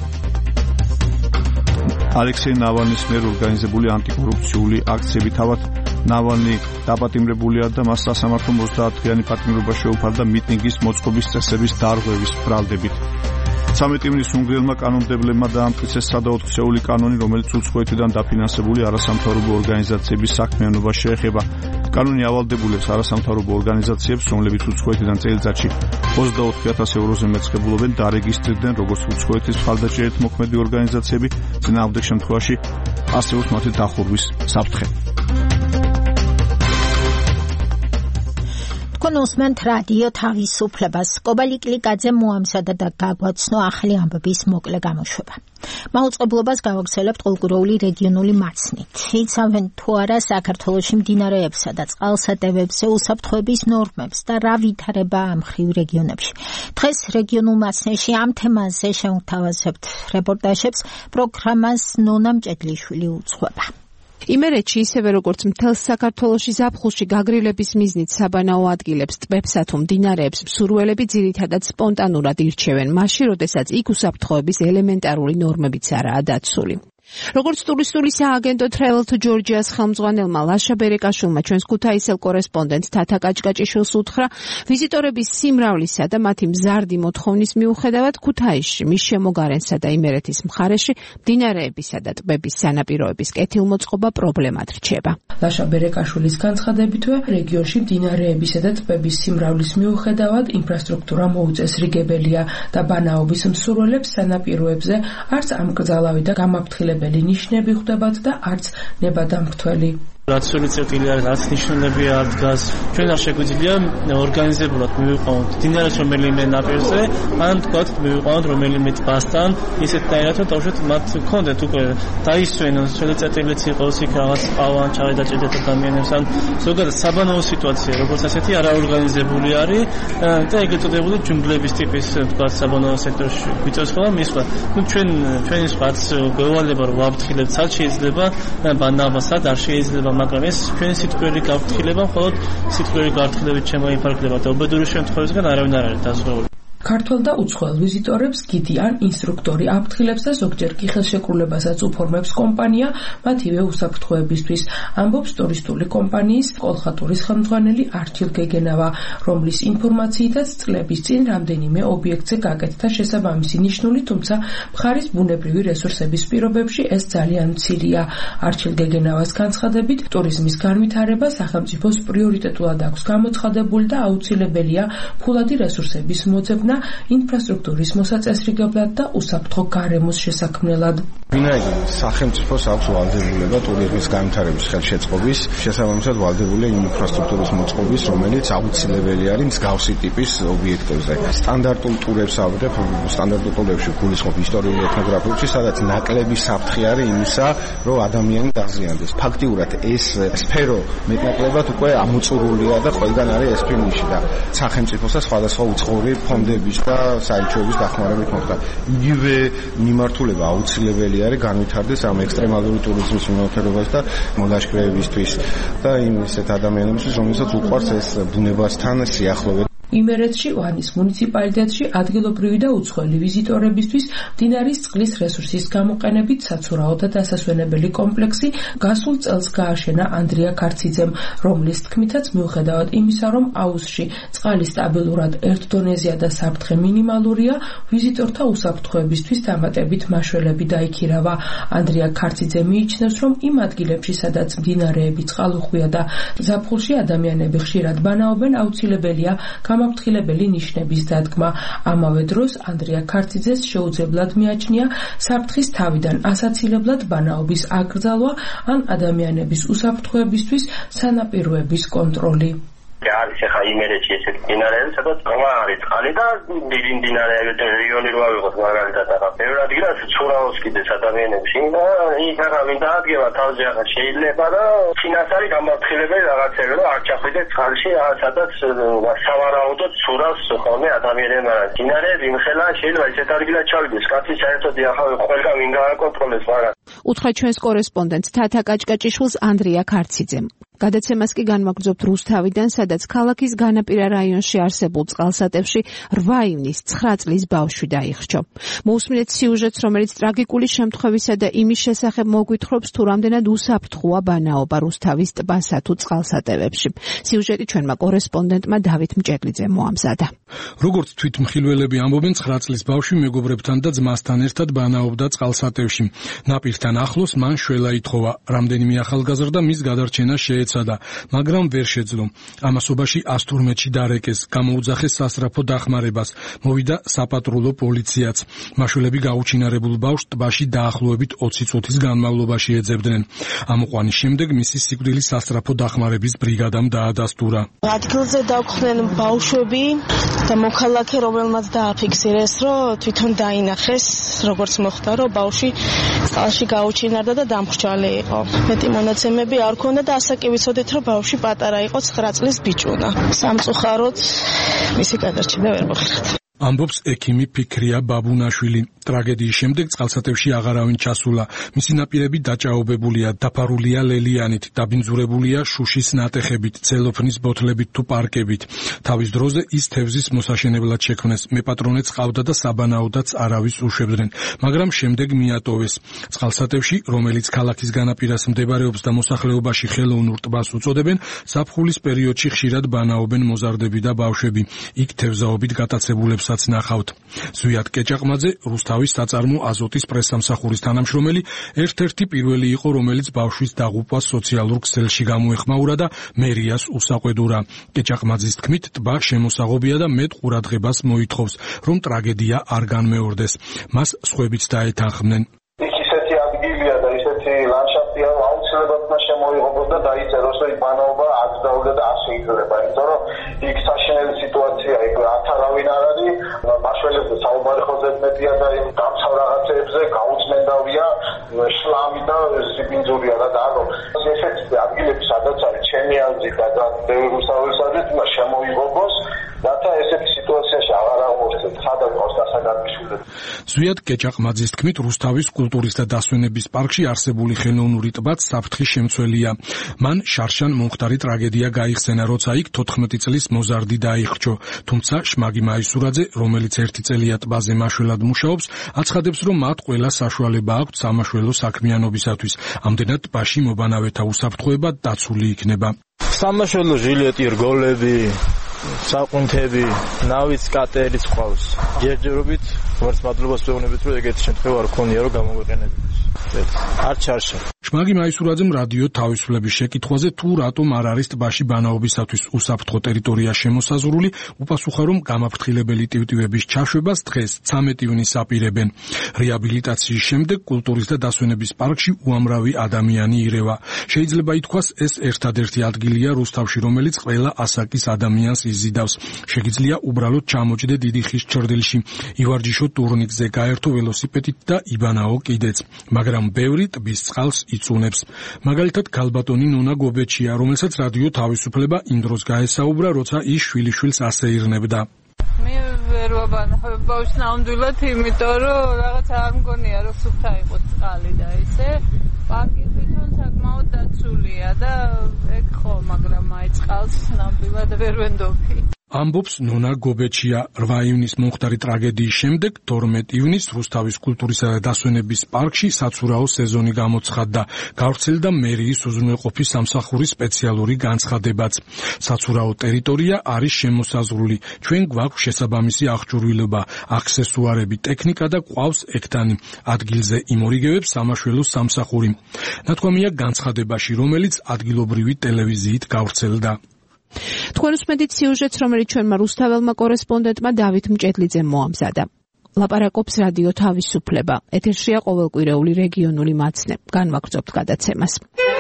ალექსეი ნავალნის მიერ ორგანიზებული ანტიკორუფციული აქციები თავად ნავალნი დაპატიმრებულია და მას სასამართლომ ოცდაათდღიანი პატიმრობა შეუფარდა მიტინგის მოწყობის წესების დარღვევის ბრალდებით. ცამეტი ივნისს უნგრელმა კანონმდებლებმა დაამტკიცეს სადაოთხმცეული კანონი, რომელიც უცხოეთიდან დაფინანსებული არასამთავრობო ორგანიზაციების საქმიანობას შეეხება. კანონი ავალდებულებს არასამთავრობო ორგანიზაციებს, რომლებიც უცხოეთიდან წელიწადში ოცდაოთხი ათას ევროზე მეწყებულობენ, დარეგისტრირდნენ როგორც უცხოეთის მხარდაჭერით მოქმედი ორგანიზაციები, წინააღმდეგ შემთხვევაში არსებობს მათი დახურვის საფრთხე. თქვენ უსმენთ რადიო თავისუფლებას. კობალი კლიკაძე მოამზადა და გაგვაცნო ახალი ამბების მოკლე გამოშვება. მაუწყებლობას გავაგრძელებთ ყოლგუროული რეგიონული მაცნით. იცავენ თუ არა საქართველოში მდინარეებსა და წყალსატევებზე უსაფრთხოების ნორმებს და რა ვითარება ამ ხრივ რეგიონებში. დღეს რეგიონულ მაცნეში ამ თემაზე შევთავაზებთ რეპორტაჟებს. პროგრამას ნონა მჭედლიშვილი უძღვება. იმერეთში ისევე როგორც მთელს საქართველოში ზაფხულში გაგრილების მიზნით საბანაო ადგილებს, ტბებსა თუ მდინარეებს მსურველები ძირითადად სპონტანურად ირჩევენ, მაშინ როდესაც იქ უსაფრთხოების ელემენტარული ნორმებიც არაა დაცული. როგორც ტურისტული სააგენტო Travel to Georgia-ს ხელმძღვანელმა ლაშა ბერეკაშვილმა ჩვენს ქუთაისელ კორესპონდენტ თათა კაჭკაჭიშვილს უთხრა, ვიზიტორების სიმრავლისა და მათი მზარდი მოთხოვნის მიუხედავად ქუთაისში, მის შემოგარენსა და იმერეთის მხარეში მდინარეებისა და ტბების სანაპიროების კეთილმოწყობა პრობლემად რჩება. ლაშა ბერეკაშვილის განცხადებითვე, რეგიონში მდინარეებისა და ტბების სიმრავლის მიუხედავად ინფრასტრუქტურა მოუწესრიგებელია და ბანაობის მსურველებს სანაპიროებზე არც ამკრძალავი და გამაფრთხილებელი ნიშნები ხვდებათ და არც ნებადამფრთველი. რაც სული წერტილი არის, რაც ნიშნულები არ დგას. ჩვენ არ შეგვიძლია ორგანიზებულად მივიყვანოთ მდინარეს რომელიმე ნაპირზე, ან თქვათ მივიყვანოთ რომელიმე ტბასთან, ისეთნაირად რომ თავშეთ მათ გქონდეთ უკვე დაისვენ სული წერტილიც იყოს იქ რაღაც ყავან ჩავედაჭედეთ ადამიანებს, ან ზოგადად საბანაო სიტუაცია, როგორც ასეთი არაორგანიზებული არის და ეგრეთ წოდებული ჯუნგლების ტიპის თქვათ საბანაო სექტორში გვიწევს ხოლმე მისვლა. ნუ ჩვენ ჩვენი სხვაც გვევალება რომ ვაფრთხილებთ, სად შეიძლება ბანაობა, სად არ შეიძლება, მაგრამ ეს ჩვენი სიტყვიერი გაფრთხილება მხოლოდ სიტყვიერი გაფრთხილებით შემოიფარგლება და უბედური შემთხვევისგან არავინ არ არის დაზღვეული. ქართველ და უცხოელ ვიზიტორებს გიდი ან ინსტრუქტორი აფრთხილებს და ზოგჯერ კი ხელშეკრულებასაც უფორმებს კომპანია მათივე უსაფრთხოებისთვის, ამბობს ტურისტული კომპანიის კოლხატურის ხელმძღვანელი არჩილ გეგენავა, რომლის ინფორმაციითაც წლების წინ რამდენიმე ობიექტზე გაკეთდა შესაბამისი ნიშნული, თუმცა მხარის ბუნებრივი რესურსების პირობებში ეს ძალიან მცირეა. არჩილ გეგენავას განცხადებით, ტურიზმის განვითარება სახელმწიფოს პრიორიტეტულად აქვს გამოცხადებული და აუცილებელია ფულადი რესურსების მოძებნა ინფრასტრუქტურის მოსაწესრიგებლად და უსაფრთხო გარემოს შესაქმნელად. ვინაიდან სახელმწიფოს აქვს ვალდებულება ტურიზმის განვითარების ხელშეწყობის, შესაბამისად ვალდებულია ინფრასტრუქტურის მოწყობის, რომელიც აუცილებელი არის მსგავსი ტიპის ობიექტებზე. სტანდარტულ ტურებს ავიღებ, სტანდარტულ ტურებში გულისხმობ ისტორიულ ეთნოგრაფიებში, სადაც ნაკლები საფრთხე არის იმისა, რომ ადამიანი დაზიანდეს. ფაქტიურად ეს სფერო მეტნაკლებად უკვე ამოწურულია და ყველგან არის ეს ფინიში და სახელმწიფოსა სხვადასხვა უცხოური ფონდების და საელჩოების დახმარებით მოხდა. იგივე მიმართულება აუცილებელი არის განვითარდეს ამ ექსტრემალური ტურიზმის მიმართულებას და მოლაშქრეებისთვის და იმ ისეთ ადამიანებისთვის, რომელსაც უყვარს ეს ბუნებასთან სიახლოვე. იმერეთში, ვანის მუნიციპალიტეტში ადგილობრივი და უცხოელი ვიზიტორებისთვის მდინარის წყლის რესურსის გამოყენებით საცურაო და დასასვენებელი კომპლექსი გასულ წელს გააშენა ანდრია ქარციძემ, რომლის თქმითაც მიუხედავად იმისა, რომ აუზში წყალი სტაბილურად ერთ დონეზეა და საფრთხე მინიმალურია, ვიზიტორთა უსაფრთხოებისთვის დამატებით მაშველები დაიქირავა. ანდრია ქარციძე მიიჩნევს, რომ იმ ადგილებში, სადაც მდინარეები წყალუხვია და ზაფხულში ადამიანები ხშირად ბანაობენ, აუცილებელია გამაფრთხილებელი ნიშნების დადგმა. ამავე დროს ანდრია ქარციძეს შეუძლებლად მიაჩნია საფრთხის თავიდან ასაცილებლად ბანაობის აკრძალვა ან ადამიანების უსაფრთხოებისთვის სანაპიროების კონტროლი. არის ახლა იმერეთში ესეთი მდინარეები, სადაც რა არის წყალი და დიდი მდინარეები რეგიონი რო ავიღოთ მაგალითად ახლა ბევრ ადგილას ცურაოს კიდეც ადამიანებს და იქ ახლა ვინ დაადგება თავზე ახლა შეიძლება და ფინანსური გამაფრთხილებელი რაღაცები რომ არ ჩახვიდეთ წყალში სადაც სავარაუდოდ ცურავს ხოლმე ადამიანები არა მდინარეები იმხელა შეიძლება ისეთ ადგილას ჩავიდეს კაცი საერთოდ ახლა ყველგან ვინ გააკონტროლებს მაგრამ უთხრა ჩვენს კორესპონდენტს თათა კაჭკაჭიშვილს ანდრია ქარციძემ. გადაცემას კი განვაგრძობთ რუსთავიდან, სადაც ქალაქის განაპირა რაიონში არსებულ წყალსატევში რვა ივნის ცხრა წლის ბავშვი დაიხრჩო. მოусმინეთ სიუჟეტს, რომელიც ტრაგიკული შემთხვევისა და იმის შესახებ მოგვითხრობს, თუ რამდენად უსაფრთხოა ბანაობა რუსთავის ტბასა თუ წყალსატევებში. სიუჟეტი ჩვენმა კორესპონდენტმა დავით მჭედლიძემ მოამზადა. როგორც თვითმხილველები ამბობენ, ცხრა წლის ბავშვი მეგობრებთან და ძმასთან ერთად ბანაობდა წყალსატევში. ნაპირთან ახლოს მან შველა ითხოვა. რამდენიმე ახალგაზრდა მის გადარჩენას შეეცადა, მაგრამ ვერ შეძლო. ამასობაში ასტურმეთში დარეკეს, გამოუძახეს სასწრაფო დახმარებას, მოვიდა საპატრულო პოლიციაც. მაშველები გაუჩინარებულ ბავშვს ტბაში დაახლოებით ოცი წუთის განმავლობაში ეძებდნენ. ამოყვანის შემდეგ მისი სიკვდილის სასწრაფო დახმარების ბრიგადამ დაადასტურა. ადგილზე დაგვხდნენ ბავშვები და მოქალაქე, რომელმაც დააფიქსირეს, რომ თვითონ დაინახეს, როგორც მოხდა, რომ ბავშვი წყალში გაუჩინარდა და დამხრჩალი იყო. მეტი მონაცემები არ ქონდა და ასაკი ვიცოდით, რომ ბავშვი პატარა იყო, ცხრა წლის ბიჭუნა. სამწუხაროდ მისი გადარჩენა ვერ მოხერხდა. ამბობს ექიმი ფიქრია ბაბუნაშვილი. ტრაგედიის შემდეგ წყალსატევში აღარავინ ჩასულა. მისი ნაპირები დაჭაობებულია, დაფარულია ლელიანით, დაბინძურებულია შუშის ნატეხებით, ცელოფნის ბოთლებით თუ პარკებით. თავის დროზე ის თევზის მოსაშენებლად შექმნეს. მეპატრონეც ყავდა და საბანაოდაც არავის უშვებდნენ, მაგრამ შემდეგ მიატოვეს. წყალსატევში, რომელიც ქალაქის განაპირას მდებარეობს და მოსახლეობაში ხელოვნურ ტბას უწოდებენ, ზაფხულის პერიოდში ხშირად ბანაობენ მოზარდები და ბავშვები. იქ თევზაობით გატაცებულებსაც ნახავთ. ზვიად კეჭაყმაძე, რუსთავის საწარმო აზოტის პრესსამსახურის თანამშრომელი, ერთ-ერთი პირველი იყო, რომელიც ბავშვის დაღუპვას სოციალურ ქსელში გამოეხმაურა და მერიას უსაყვედურა. კეჭაყმაძის თქმით, ტბა შემოსაღობია და მეტ ყურადღებას მოითხოვს, რომ ტრაგედია არ განმეორდეს. მას სხვებიც დაეთანხმნენ. ის ისეთი ადგილია და ისეთი ლანდშაფტია, რომ აუცილებლად უნდა შემოიღოს და დაიწეროს, რომ ბანაობა აკრძალვდა და ასე იძლება, იმიტომ რომ იქ საშინელი სიტუაცია, იქ ათარავინ არ არის, მაშველებზე საუბარი ხოზე მეტია და იმ დამცავ რაღაცეებზე გაუწმენდავია შლამი და სიბინძურია და დაგო. ესეთი ადგილები სადაც არის ჩემი აზრით და ბევრი რუსთავის აზრით უნდა შემოიღოს, რათა ესეთი სიტუაციაში აღარ აღმოჩნდეს სადაც დასაგარბიშულები. ზვიად კეჭაყმაძის თქმით, რუსთავის კულტურის და დასვენების პარკში არსებული ხელოვნური ტბაც საფრთხის შემცველია. მან შარშან მომხდარი ტრაგედია გაიხსენა, როცა იქ თოთხმეტი წლის მოზარდი დაიხრჩო. თუმცა შმაგი მაისურაძე, რომელიც ერთი წელია ტბაზე მაშველად მუშაობს, აცხადებს, რომ მათ ყველა საშუალება აქვთ სამაშველო საქმიანობისათვის. ამდენად ტბაში მობანავეთა უსაფრთხოება დაცული იქნება. სამაშველო ჟილეტი, რგოლები, საყუნთები, ნავის კატერიც ყავს. ჯერჯერობით ვარც მადლობას ვეუბნებით, რომ ეგეთი შემთხვევა არ ქონია, რომ გამოგვეყენებინეს. არ ჩარშა. შმაგი მაისურაძემ რადიო თავისუფლების შეკითხვაზე თუ რატომ არ არის ტბაში ბანაობისათვის უსაფრთხო ტერიტორია შემოსაზღვრული, უპასუხა, რომ გამაფრთხილებელი ტივტივების ჩაშვებას დღეს ცამეტი ივნის აპირებენ. რეაბილიტაციის შემდეგ კულტურის და დასვენების პარკში უამრავი ადამიანი ირევა. შეიძლება ითქვას, ეს ერთადერთი ადგილია რუსთავში, რომელიც ყველა ასაკის ადამიანს იზიდავს. შეგიძლია უბრალოდ ჩამოჭდე დიდი ხის ჩრდილში, ივარჯიშო ტურნიკზე, გაერთო ველოსიპედით და იბანაო კიდეც. მაგრამ ბევრი ტბის წყალს იწუნებს. მაგალითად, ქალბატონი ნონა გობეჩია, რომელსაც რადიო თავისუფლება იმ დროს გაესაუბრა, როცა ის შვილიშვილს ასეირნებდა. მე ვერ ვაბანავებ ბავშვს ნამდვილად, იმიტომ რომ რაღაც არ მგონია, რომ სუფთა იყოს წყალი და ესე. პარკი თვითონ საკმაოდ დაცულია და ეგ ხო, მაგრამ აი წყალს ნამდვილად ვერ ვენდობი. ამბობს ნონა გობეჩია. რვა ივნის მომხდარი ტრაგედიის შემდეგ თორმეტი ივნის რუსთავის კულტურისა და დასვენების პარკში საცურაო სეზონი გამოცხადდა. გავრცელდა მერიის უზრუნველყოფის სამსახურის სპეციალური განცხადებაც. საცურაო ტერიტორია არის შემოსაზღვრული. ჩვენ გვაქვს შესაბამისი აღჭურვილობა, აქსესუარები, ტექნიკა და ყავს ექთანი. ადგილზე იმორიგებებს სამაშველო სამსახური. ნათქვამია განცხადებაში, რომელიც ადგილობრივი ტელევიზიით გავრცელდა. თქვენ უსმენთ სიუჟეტს, რომელიც ჩვენმა რუსთაველმა კორესპონდენტმა დავით მჭედლიძემ მოამზადა. ლაპარაკობს რადიო თავისუფლება. ეთერშია ყოველკვირეული რეგიონული მაცნე. განვაგრძობთ გადაცემას.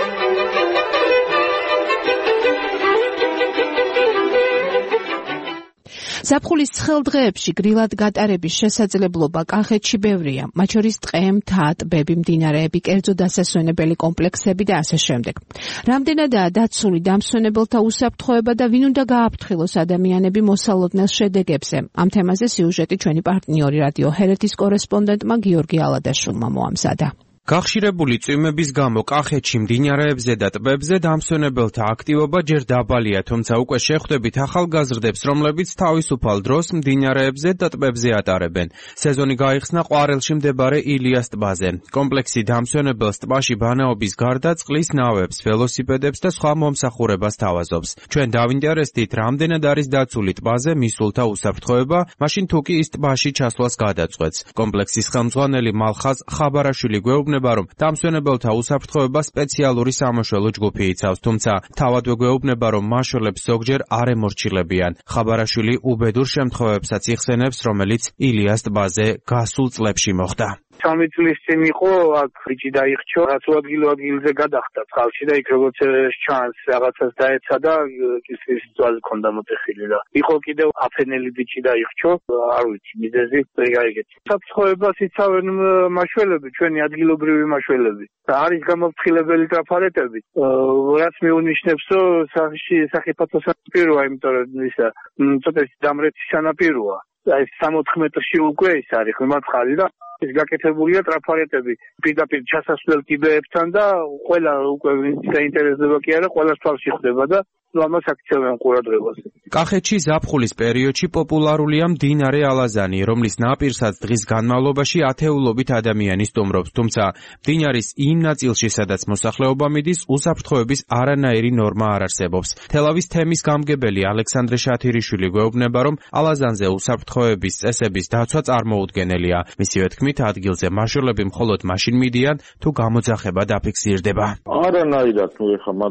ზაფხულის ცხელ დღეებში გრილად გატარების შესაძლებლობა კახეთში ბევრია, მათ შორის ტყე, მთა, ტბები, მდინარეები, კერძო დასასვენებელი კომპლექსები და ასე შემდეგ. რამდენადაა დაცული დამსვენებელთა უსაფრთხოება და ვინ უნდა გააფრთხილოს ადამიანები მოსალოდნელ შედეგებზე? ამ თემაზე სიუჟეტი ჩვენი პარტნიორი რადიო ჰერეთის კორესპონდენტმა გიორგი ალადაშვილმა მოამზადა. გახშირებული წვიმების გამო კახეთში მდინარეებზე და ტბებზე დამსვენებელთა აქტივობა ჯერ დაბალია, თუმცა უკვე შეხვდებით ახალგაზრდებს, რომლებიც თავისუფალ დროს მდინარეებზე და ტბებზე ატარებენ. სეზონი გაიხსნა ყვარელში მდებარე ილიას ტბაზე. კომპლექსი დამსვენებელს ტბაში ბანაობის გარდა წყლის ნავებს, ველოსიპედებს და სხვა მომსახურებას თავაზობს. ჩვენ დავინტერესდით, რამდენად არის დაცული ტბაზე მისულთა უსაფრთხოება, მაშინ თუ კი ის ტბაში ჩასვლას გადაწყვეტს. კომპლექსის ხელმძღვანელი მალხაზ ხაბარაშვილი გვეუბნება, რომ დამსვენებელთა უსაფრთხოება სპეციალური სამაშველო ჯგუფი იცავს, თუმცა თავადვე გვეუბნება, რომ მაშველებს ზოგჯერ არ ემორჩილებიან. ხაბარაშვილი უბედურ შემთხვევებსაც იხსენებს, რომელიც ილიას ტბაზე გასულ წლებში მოხდა. სამი წლის წინ იყო, აქ ბიჭი დაიხჩო, რაც ადგილ ადგილზე გადახტა წყალში და იქ როგორც ჩანს რაღაცას დაეცა და კისრის ძვალი ქონდა მოტეხილი და იყო კიდევ აფენელი ბიჭი დაიხჩო, არ ვიცი მიზეზი ეგაიგეთ. საფრთხოებას იცავენ მაშველები, ჩვენი ადგილობრივი მაშველები და არის გამოფრთხილებელი ტრაფარეტები, რაც მეუნიშნებს, რომ სახიფათო სანაპიროა, იმიტომ რომ ისა ცოტა დამრეცი სანაპიროა. აი სამოთხ მეტრში უკვე ის არის ხმარცხალი და ის გაკეთებულია ტრაფარეტები პირდაპირ ჩასასვლელ კიბეებთან და ყველა უკვე საინტერესდება კი არა, ყველას თვალში ხდება და ამას აქცევენ ყურადღებას. კახეთში ზაფხულის პერიოდში პოპულარულია მდინარე ალაზანი, რომლის ნაპირსაც დღის განმავლობაში ათეულობით ადამიანი სტუმრობს, თუმცა მდინარის იმ ნაწილში, სადაც მოსახლეობა მიდის, უსაფრთხოების არანაირი ნორმა არ არსებობს. თელავის თემის გამგებელი ალექსანდრე შათირიშვილი გვეუბნება, რომ ალაზანზე უსაფრთხოების წესების დაცვა წარმოუდგენელია. მისივე თქმით, ადგილზე მაშველები მხოლოდ მაშინ მიდიან, თუ გამოძახება დაფიქსირდება. არანაირად, ნუ ეხლა მათ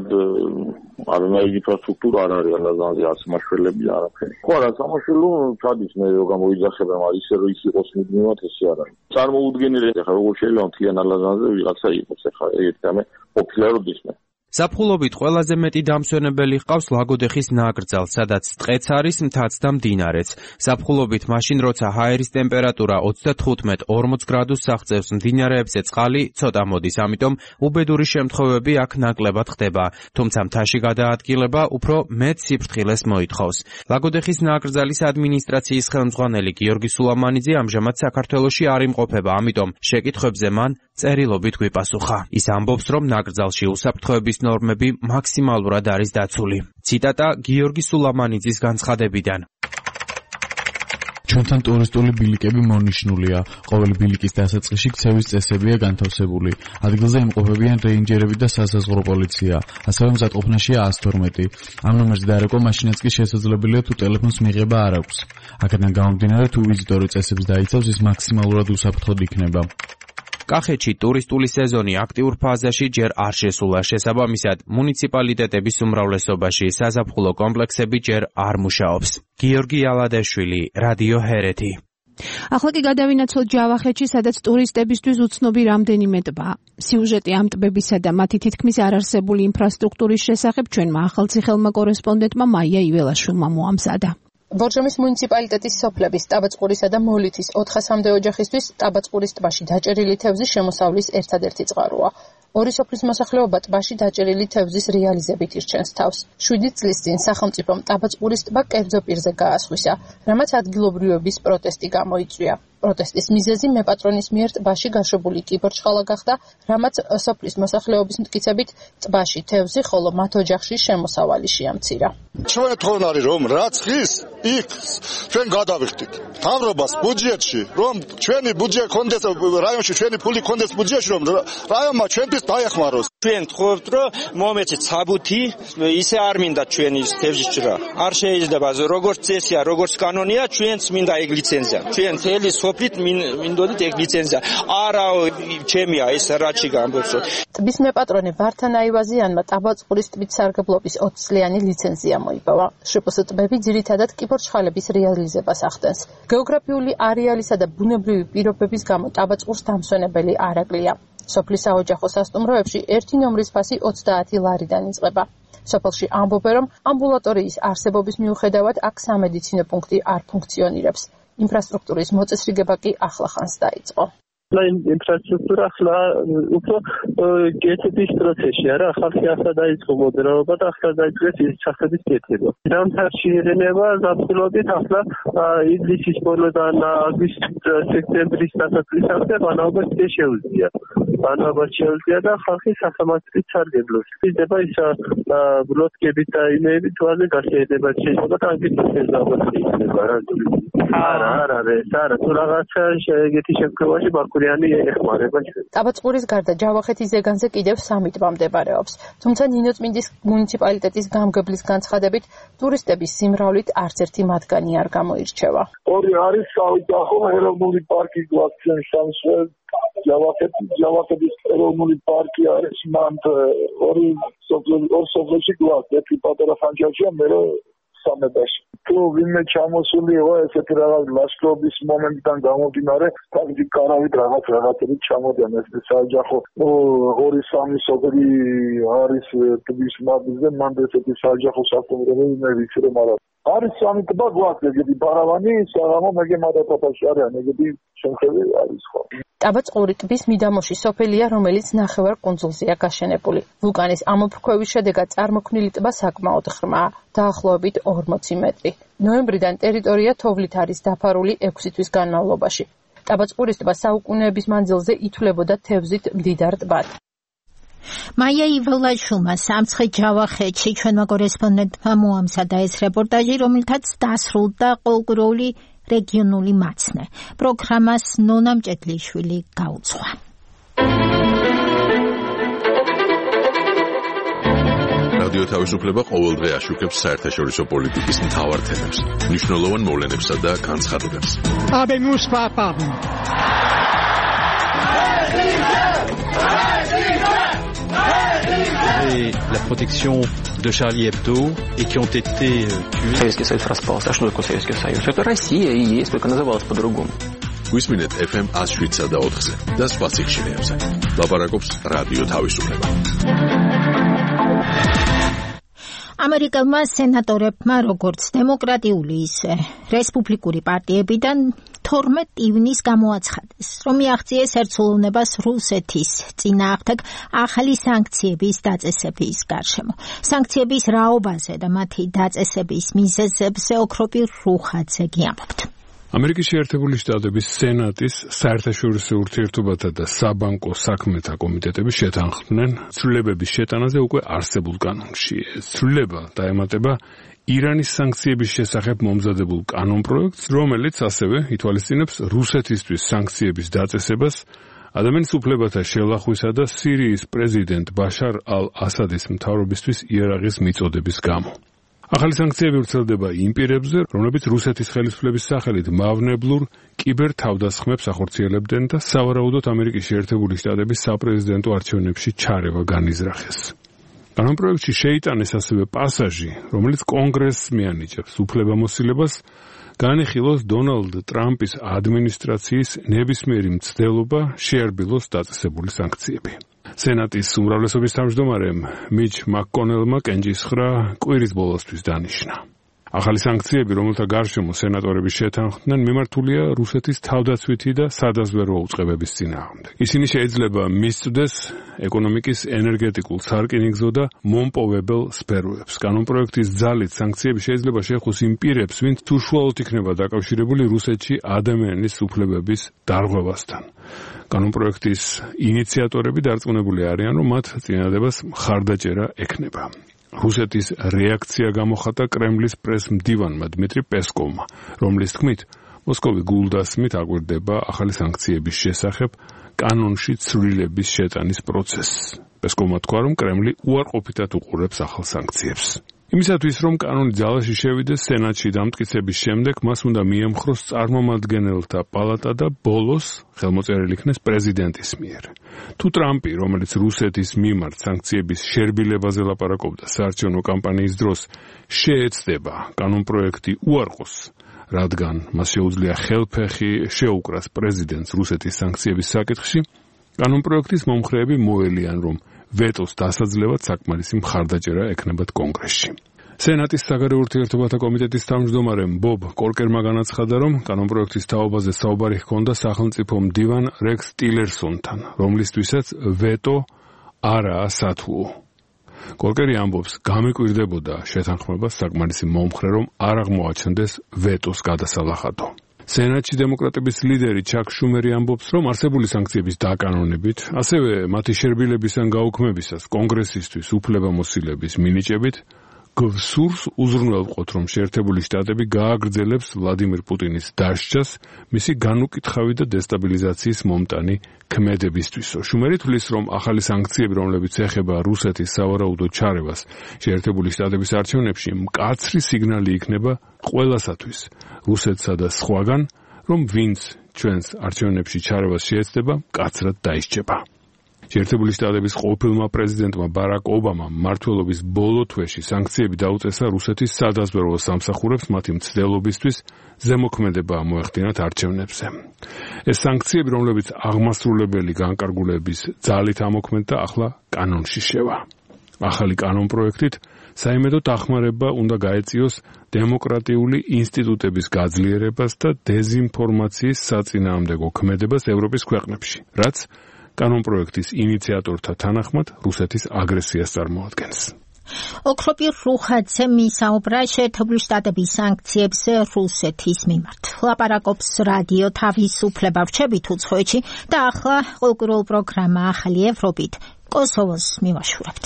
არანაირი ინფრასტრუქტურა არ არის ალაზანზე, არც მაშველები არაფერი. ხო, რა სამაშველო ჩადის, მე რო გამოიძახება, მაგრამ ისე რომ ის იყოს მუდმივად ესე არ არის. წარმოუდგენელი, ეხლა როგორ შეიძლება მთლიან ალაზანზე ვიღაცა იყოს, ეხლა ეგეთი გამე ყოფილა რომ ისმე. ზაფხულობით ყველაზე მეტი დამსვენებელი ჰყავს ლაგოდეხის ნაკრძალს, სადაც ტყეც არის, მთაც და მდინარეც. ზაფხულობით მაშინ, როცა ჰაერის ტემპერატურა ოცდათხუთმეტ ორმოც გრადუსს აღწევს, მდინარეებზე წყალი ცოტა მოდის, ამიტომ უბედური შემთხვევები აქ ნაკლებად ხდება. თუმცა მთაში გადაადგილება უფრო მეტ სიფრთხილეს მოითხოვს. ლაგოდეხის ნაკრძალის ადმინისტრაციის ხელმძღვანელი გიორგი სულამანიძე ამჟამად საქართველოში არ იმყოფება, ამიტომ შეკითხვებზე მან წერილობით გვიპასუხა. ის ამბობს, რომ ნაკრძალში უსაფრთხოების ნორმები მაქსიმალურად არის დაცული. ციტატა გიორგი სულამანიძის განცხადებიდან. ჩვენთან ტურისტული ბილიკები მონიშნულია. ყოველი ბილიკის დასაწყისში ქცევის წესებია განთავსებული. ადგილზე იმყოფებიან რეინჯერები და სასაზღვრო პოლიცია. ასევე მზადყოფნაშია ას თორმეტი. ამ ნომერზე დაერეკვა მაშინაც კი შესაძლებელია თუ ტელეფონს მიღება არ აქვს. აქედან გამომდინარე თუ ვიზიტორი წესებს დაიცავს, ის მაქსიმალურად უსაფრთხოდ იქნება. კახეთში ტურისტული სეზონი აქტიურ ფაზაში ჯერ არ შესულა. შესაბამისად, მუნიციპალიტეტების უმრავლესობაში საზაფხულო კომპლექსები ჯერ არ მუშაობს. გიორგი ალადეშვილი, რადიო ჰერეთი. ახლა კი გადავინაცვლოთ ჯავახეთში, სადაც ტურისტებისთვის უცნობი რამდენიმე ტბა. სიუჟეტი ამ ტბებისა და მათი თითქმის არარსებული ინფრასტრუქტურის შესახებ ჩვენმა ახალციხელმა კორესპონდენტმა მაია იველაშვილმა მოამზადა. ბორჯომის მუნიციპალიტეტის სოფლების ტაბაწყურისა და მოლითის ოთხასამდე ოჯახისთვის ტაბაწყურის ტბაში დაჭერილი თევზის შემოსავლის ერთადერთი წყაროა. ორი სოფლის მოსახლეობა ტბაში დაჭერილი თევზის რეალიზებით ირჩენს თავს. შვიდი წლის წინ სახელმწიფომ ტაბაწყურის ტბა კერძო პირზე გაასხვისა, რამაც ადგილობრივების პროტესტი გამოიწვია. პროტესტის მიზეზი მეპატრონის მიერ ტბაში გაშვებული კიბორჩხალა გახდა, რამაც სოფლის მოსახლეობის მტკიცებით ტბაში თევზი, ხოლო მათ ოჯახში შემოსავალი შეამცირა. ჩვენ თქონ არის რომ რაც ხის იქ ჩვენ გადავიხდით. მთავრობას ბუჯეტში რომ ჩვენი ბუჯეტი კონდეს რაიონში ჩვენი ფული კონდეს ბუჯეტში რომ რაიონმა ჩვენთვის დაეხმაროს. ჩვენ თხოვთ რომ მომეცეთ საბუთი ისე არ მინდა ჩვენი თევზის ჭრა. არ შეიძლება როგორც წესია, როგორც კანონია, ჩვენც მინდა ეგ ლიცენზია. ჩვენ თელი სოფლით მინდოდით ეგ ლიცენზია. არა ჩემია ეს რაჩი გამბოცო. ტბის მეპატრონე ვართან აივაზიანმა ტაბაწყურის ტბის სარგებლობის ოცი წლიანი ლიცენზია მოიპოვა. შპს ტბები ძირითადად კიბორჩხალების რეალიზებას ახდენს. გეოგრაფიული არეალისა და ბუნებრივი პირობების გამო ტაბაწყურს დამსვენებელი არ აკლია. სოფლის საოჯახო სასტუმროებში ერთი ნომრის ფასი ოცდაათი ლარიდან იწყება. სოფელში ამბობენ, რომ ამბულატორიის არსებობის მიუხედავად აქ სამედიცინო პუნქტი არ ფუნქციონირებს. ინფრასტრუქტურის მოწესრიგება კი ახლახანს დაიწყო. ინფრასტრუქტურა ახლა უფრო გეთების პროცესია რა, ხალხი ახლა დაიწყო მოდრაობა და ახლა დაიწყეს ის სახების კეთება. დამთავრში ერენება ზაფხულობით ახლა ივლისის ბოლოდან აგვისტო-სექტემბრის დასაწყისამდე ვანაობა შეუძლია. ვანაობა შეუძლია და ხალხი სასამართლით სარგებლობს. ხდება ის ბლოკებით და იმეებით თვალე გაშენება შეიძლება და აგიტოს ზაბათი რა. არა, არა, არა, თუ რაღაცა ეგეთი შემთხვევაში ბაკურიანი ეხმარება ჩვენ. ტაბაწყურის გარდა ჯავახეთის ზეგანზე კიდევ სამი ტბა მდებარეობს. თუმცა ნინოწმინდის მუნიციპალიტეტის გამგებლის განცხადებით, ტურისტების სიმრავლით არც ერთი მათგანი არ გამოირჩევა. ორი არის საოჯახო ეროვნული პარკი გვაქვს სამსვე. ჯავახეთის ჯავახეთის ეროვნული პარკი არის მანდ ორი სოფლებში გვაქვს. ერთი პატარა ხანჯალშია, მეორე სამედაში. თუ ვინმე ჩამოსულიო ესეთი რაღაც ლაშქრობის მომენტიდან გამომდინარე, ფაქტიკ არავით რაღაც რაღაცები ჩამოდიან ეს საოჯახო ორი სამი სოფელი არის ტბის მარჯვნზე, მანდ ესეთი საოჯახო სასტუმროები მე ვიცი რომ არა. არის სამი ტბა გვაქვს, ეგეთი ბარავანი, საღამო მეგე მადათაფაში არიან, ეგეთი შემთხვევები არის ხო. ტაბაწყური ტბის მიდამოში სოფელია, რომელიც ნახევარ კუნძულზეა გაშენებული. ვულკანის ამოფრქვევის შედეგად წარმოქმნილი ტბა საკმაოდ ღრმაა, დაახლოებით ორმოცი მეტრი. ნოემბრიდან ტერიტორია თოვლით არის დაფარული ექვსი თვის განმავლობაში. ტაბაწყურის ტბა საუკუნეების მანძილზე ითვლებოდა თევზით მდიდარ ტბად. მაია იველაშვილმა სამცხე ჯავახეთში ჩვენმა კორესპონდენტმა მოამზადა ეს რეპორტაჟი, რომელთაც დასრულდა ყოველკვირეული რეგიონული მაცნე. პროგრამას ნონა მჭედლიშვილი გაუძღვა. რადიო თავისუფლება ყოველდღე აშუქებს საერთაშორისო პოლიტიკის მთავარ თემებს, მნიშვნელოვან მოვლენებსა და განცხადებებს. Habemos papa. Et la protection de Charlie Hebdo et qui ont été tués. Советский Союз распался. А что такое Советский Союз? Это Россия и есть, только называлась по-другому. გვისმინეთ эф эм one oh seven და ოთხზე და სხვა სიხშირეებზე. ლაპარაკობს რადიო თავისუფლება. ამერიკელმა სენატორებმა როგორც დემოკრატიული, ისე რესპუბლიკური პარტიებიდან თორმეტ ივნის გამოაცხადეს, რომ მიაღწიეს ერთსულოვნებას რუსეთის წინააღმდეგ ახალი სანქციების დაწესების გარშემო. სანქციების რაობაზე და მათი დაწესების მიზეზებზე ოქროპი რუხაძე გიამბობთ. ამერიკის შეერთებული შტატების სენატის საერთაშორისო ურთიერთობათა და საბანკო საქმეთა კომიტეტები შეთანხმდნენ ცვლილებების შეტანაზე უკვე არსებულ კანონში. ეს ცვლილება დაემატება ირანის სანქციების შესახებ მომზადებულ კანონპროექტს, რომელიც ასევე ითვალისწინებს რუსეთისთვის სანქციების დაწესებას ადამიანის უფლებათა შელახვისა და სირიის პრეზიდენტ ბაშარ ალ-ასადის მთავრობისთვის იარაღის მიწოდების გამო. ახალი სანქციები ვრცელდება იმ პირებზე, რომლებიც რუსეთის ხელისუფლების სახელით მავნებლურ კიბერთავდასხმებს ახორციელებდნენ და სავარაუდოდ ამერიკის შეერთებული შტატების საპრეზიდენტო არჩევნებში ჩარევა განიზრახეს. კანონპროექტში შეიტანეს ასევე პასაჟი, რომელიც კონგრესს მიანიჭებს უფლებამოსილებას განიხილოს დონალდ ტრამპის ადმინისტრაციის ნებისმიერი მცდელობა შეარბილოს დაწესებული სანქციები. სენატის უმრავლესობის თავმჯდომარემ მიჩ მაკკონელმა კენჭისხრა კვირის ბოლოსთვის დანიშნა. ახალი სანქციები, რომელთა გარშემო სენატორები შეთანხმდნენ, მიმართულია რუსეთის თავდაცვითი და სადაზვერვო უწყებების წინააღმდეგ. ისინი შეიძლება მისწვდეს ეკონომიკის ენერგეტიკულ სარკინიგზო და მომპოვებელ სფეროებს. კანონპროექტის ძალით სანქციები შეიძლება შეეხოს იმ პირებს, ვინც უშუალოდ იქნება დაკავშირებული რუსეთში ადამიანის უფლებების დარღვევასთან. კანონპროექტის ინიციატორები დარწმუნებული არიან, რომ მათ წინადადებას მხარდაჭერა ექნება. რუსეთის რეაქცია გამოხატა კრემლის პრეს-მდივანმა დმიტრი პესკოვმა, რომლის თქმით, მოსკოვი გულდასმით აკვირდება ახალი სანქციების შესახებ კანონში ცვლილების შეტანის პროცესს. პესკოვმა თქვა, რომ კრემლი უარყოფითად უყურებს ახალ სანქციებს. იმისათვის, რომ კანონი ძალაში შევიდეს სენატში დამტკიცების შემდეგ, მას უნდა მიემხროს წარმომადგენელთა პალატა და ბოლოს ხელმოწერილი იქნეს პრეზიდენტის მიერ. თუ ტრამპი, რომელიც რუსეთის მიმართ სანქციების შერბილებაზე ლაპარაკობდა საარჩევნო კამპანიის დროს, შეეცდება კანონპროექტი უარყოს, რადგან მას შეუძლია ხელფეხი შეუკრას პრეზიდენტს რუსეთის სანქციების საკითხში, კანონპროექტის მომხრეები მოელიან, რომ ვეტოს დასაძლევად საკმარისი მხარდაჭერა ექნებათ კონგრესში. სენატის საგარეო ურთიერთობათა კომიტეტის თავმჯდომარემ ბობ კორკერმა განაცხადა, რომ კანონპროექტის თაობაზე საუბარი ჰქონდა სახელმწიფო მდივან რექს ტილერსონთან, რომლისთვისაც ვეტო არაა სათუო. კორკერი ამბობს, გამიკვირდებოდა შეთანხმებას საკმარისი მომხრე, რომ არ აღმოაჩნდეს ვეტოს გადასალახადო. სენატში დემოკრატების ლიდერი ჩაკ შუმერი ამბობს, რომ არსებული სანქციების დაკანონებით, ასევე მათი შერბილების ან გაუქმებისას კონგრესისთვის უფლებამოსილების მინიჭებით, გვსურს უზრუნველყოთ, რომ შეერთებული შტატები გააგრძელებს ვლადიმირ პუტინის დასჯას მისი განუკითხავი და დესტაბილიზაციის მომტანი ქმედებისთვისო. შუმერი თვლის, რომ ახალი სანქციები, რომლებიც ეხება რუსეთის სავარაუდო ჩარევას შეერთებული შტატების არჩევნებში, მკაცრი სიგნალი იქნება ყველასათვის, რუსეთსა და სხვაგან, რომ ვინც ჩვენს არჩევნებში ჩარევას შეეცდება, მკაცრად დაისჯება. შეერთებული შტატების ყოფილმა პრეზიდენტმა ბარაკ ობამამ მმართველობის ბოლო თვეში სანქციები დაუწესა რუსეთის სადაზვერვო სამსახურებს მათი მცდელობისთვის ზემოქმედება მოეხდინათ არჩევნებზე. ეს სანქციები, რომლებიც აღმასრულებელი განკარგულების ძალით ამოქმედდა, ახლა კანონში შევა. ახალი კანონპროექტით საიმედო დახმარება უნდა გაეწიოს დემოკრატიული ინსტიტუტების გაძლიერებას და დეზინფორმაციის საწინააღმდეგო ქმედებას ევროპის ქვეყნებში, რაც კანონპროექტის ინიციატორთა თანახმად რუსეთის აგრესიას წარმოადგენს. ოქროპირ რუხაძე მისაუბრა შეერთებული შტატების სანქციებზე რუსეთის მიმართ. ლაპარაკობს რადიო თავისუფლება რჩებით უცხოეთში და ახლა ყოველკვირეულ პროგრამა ახალი ევროპით კოსოვოს მივაშურებთ.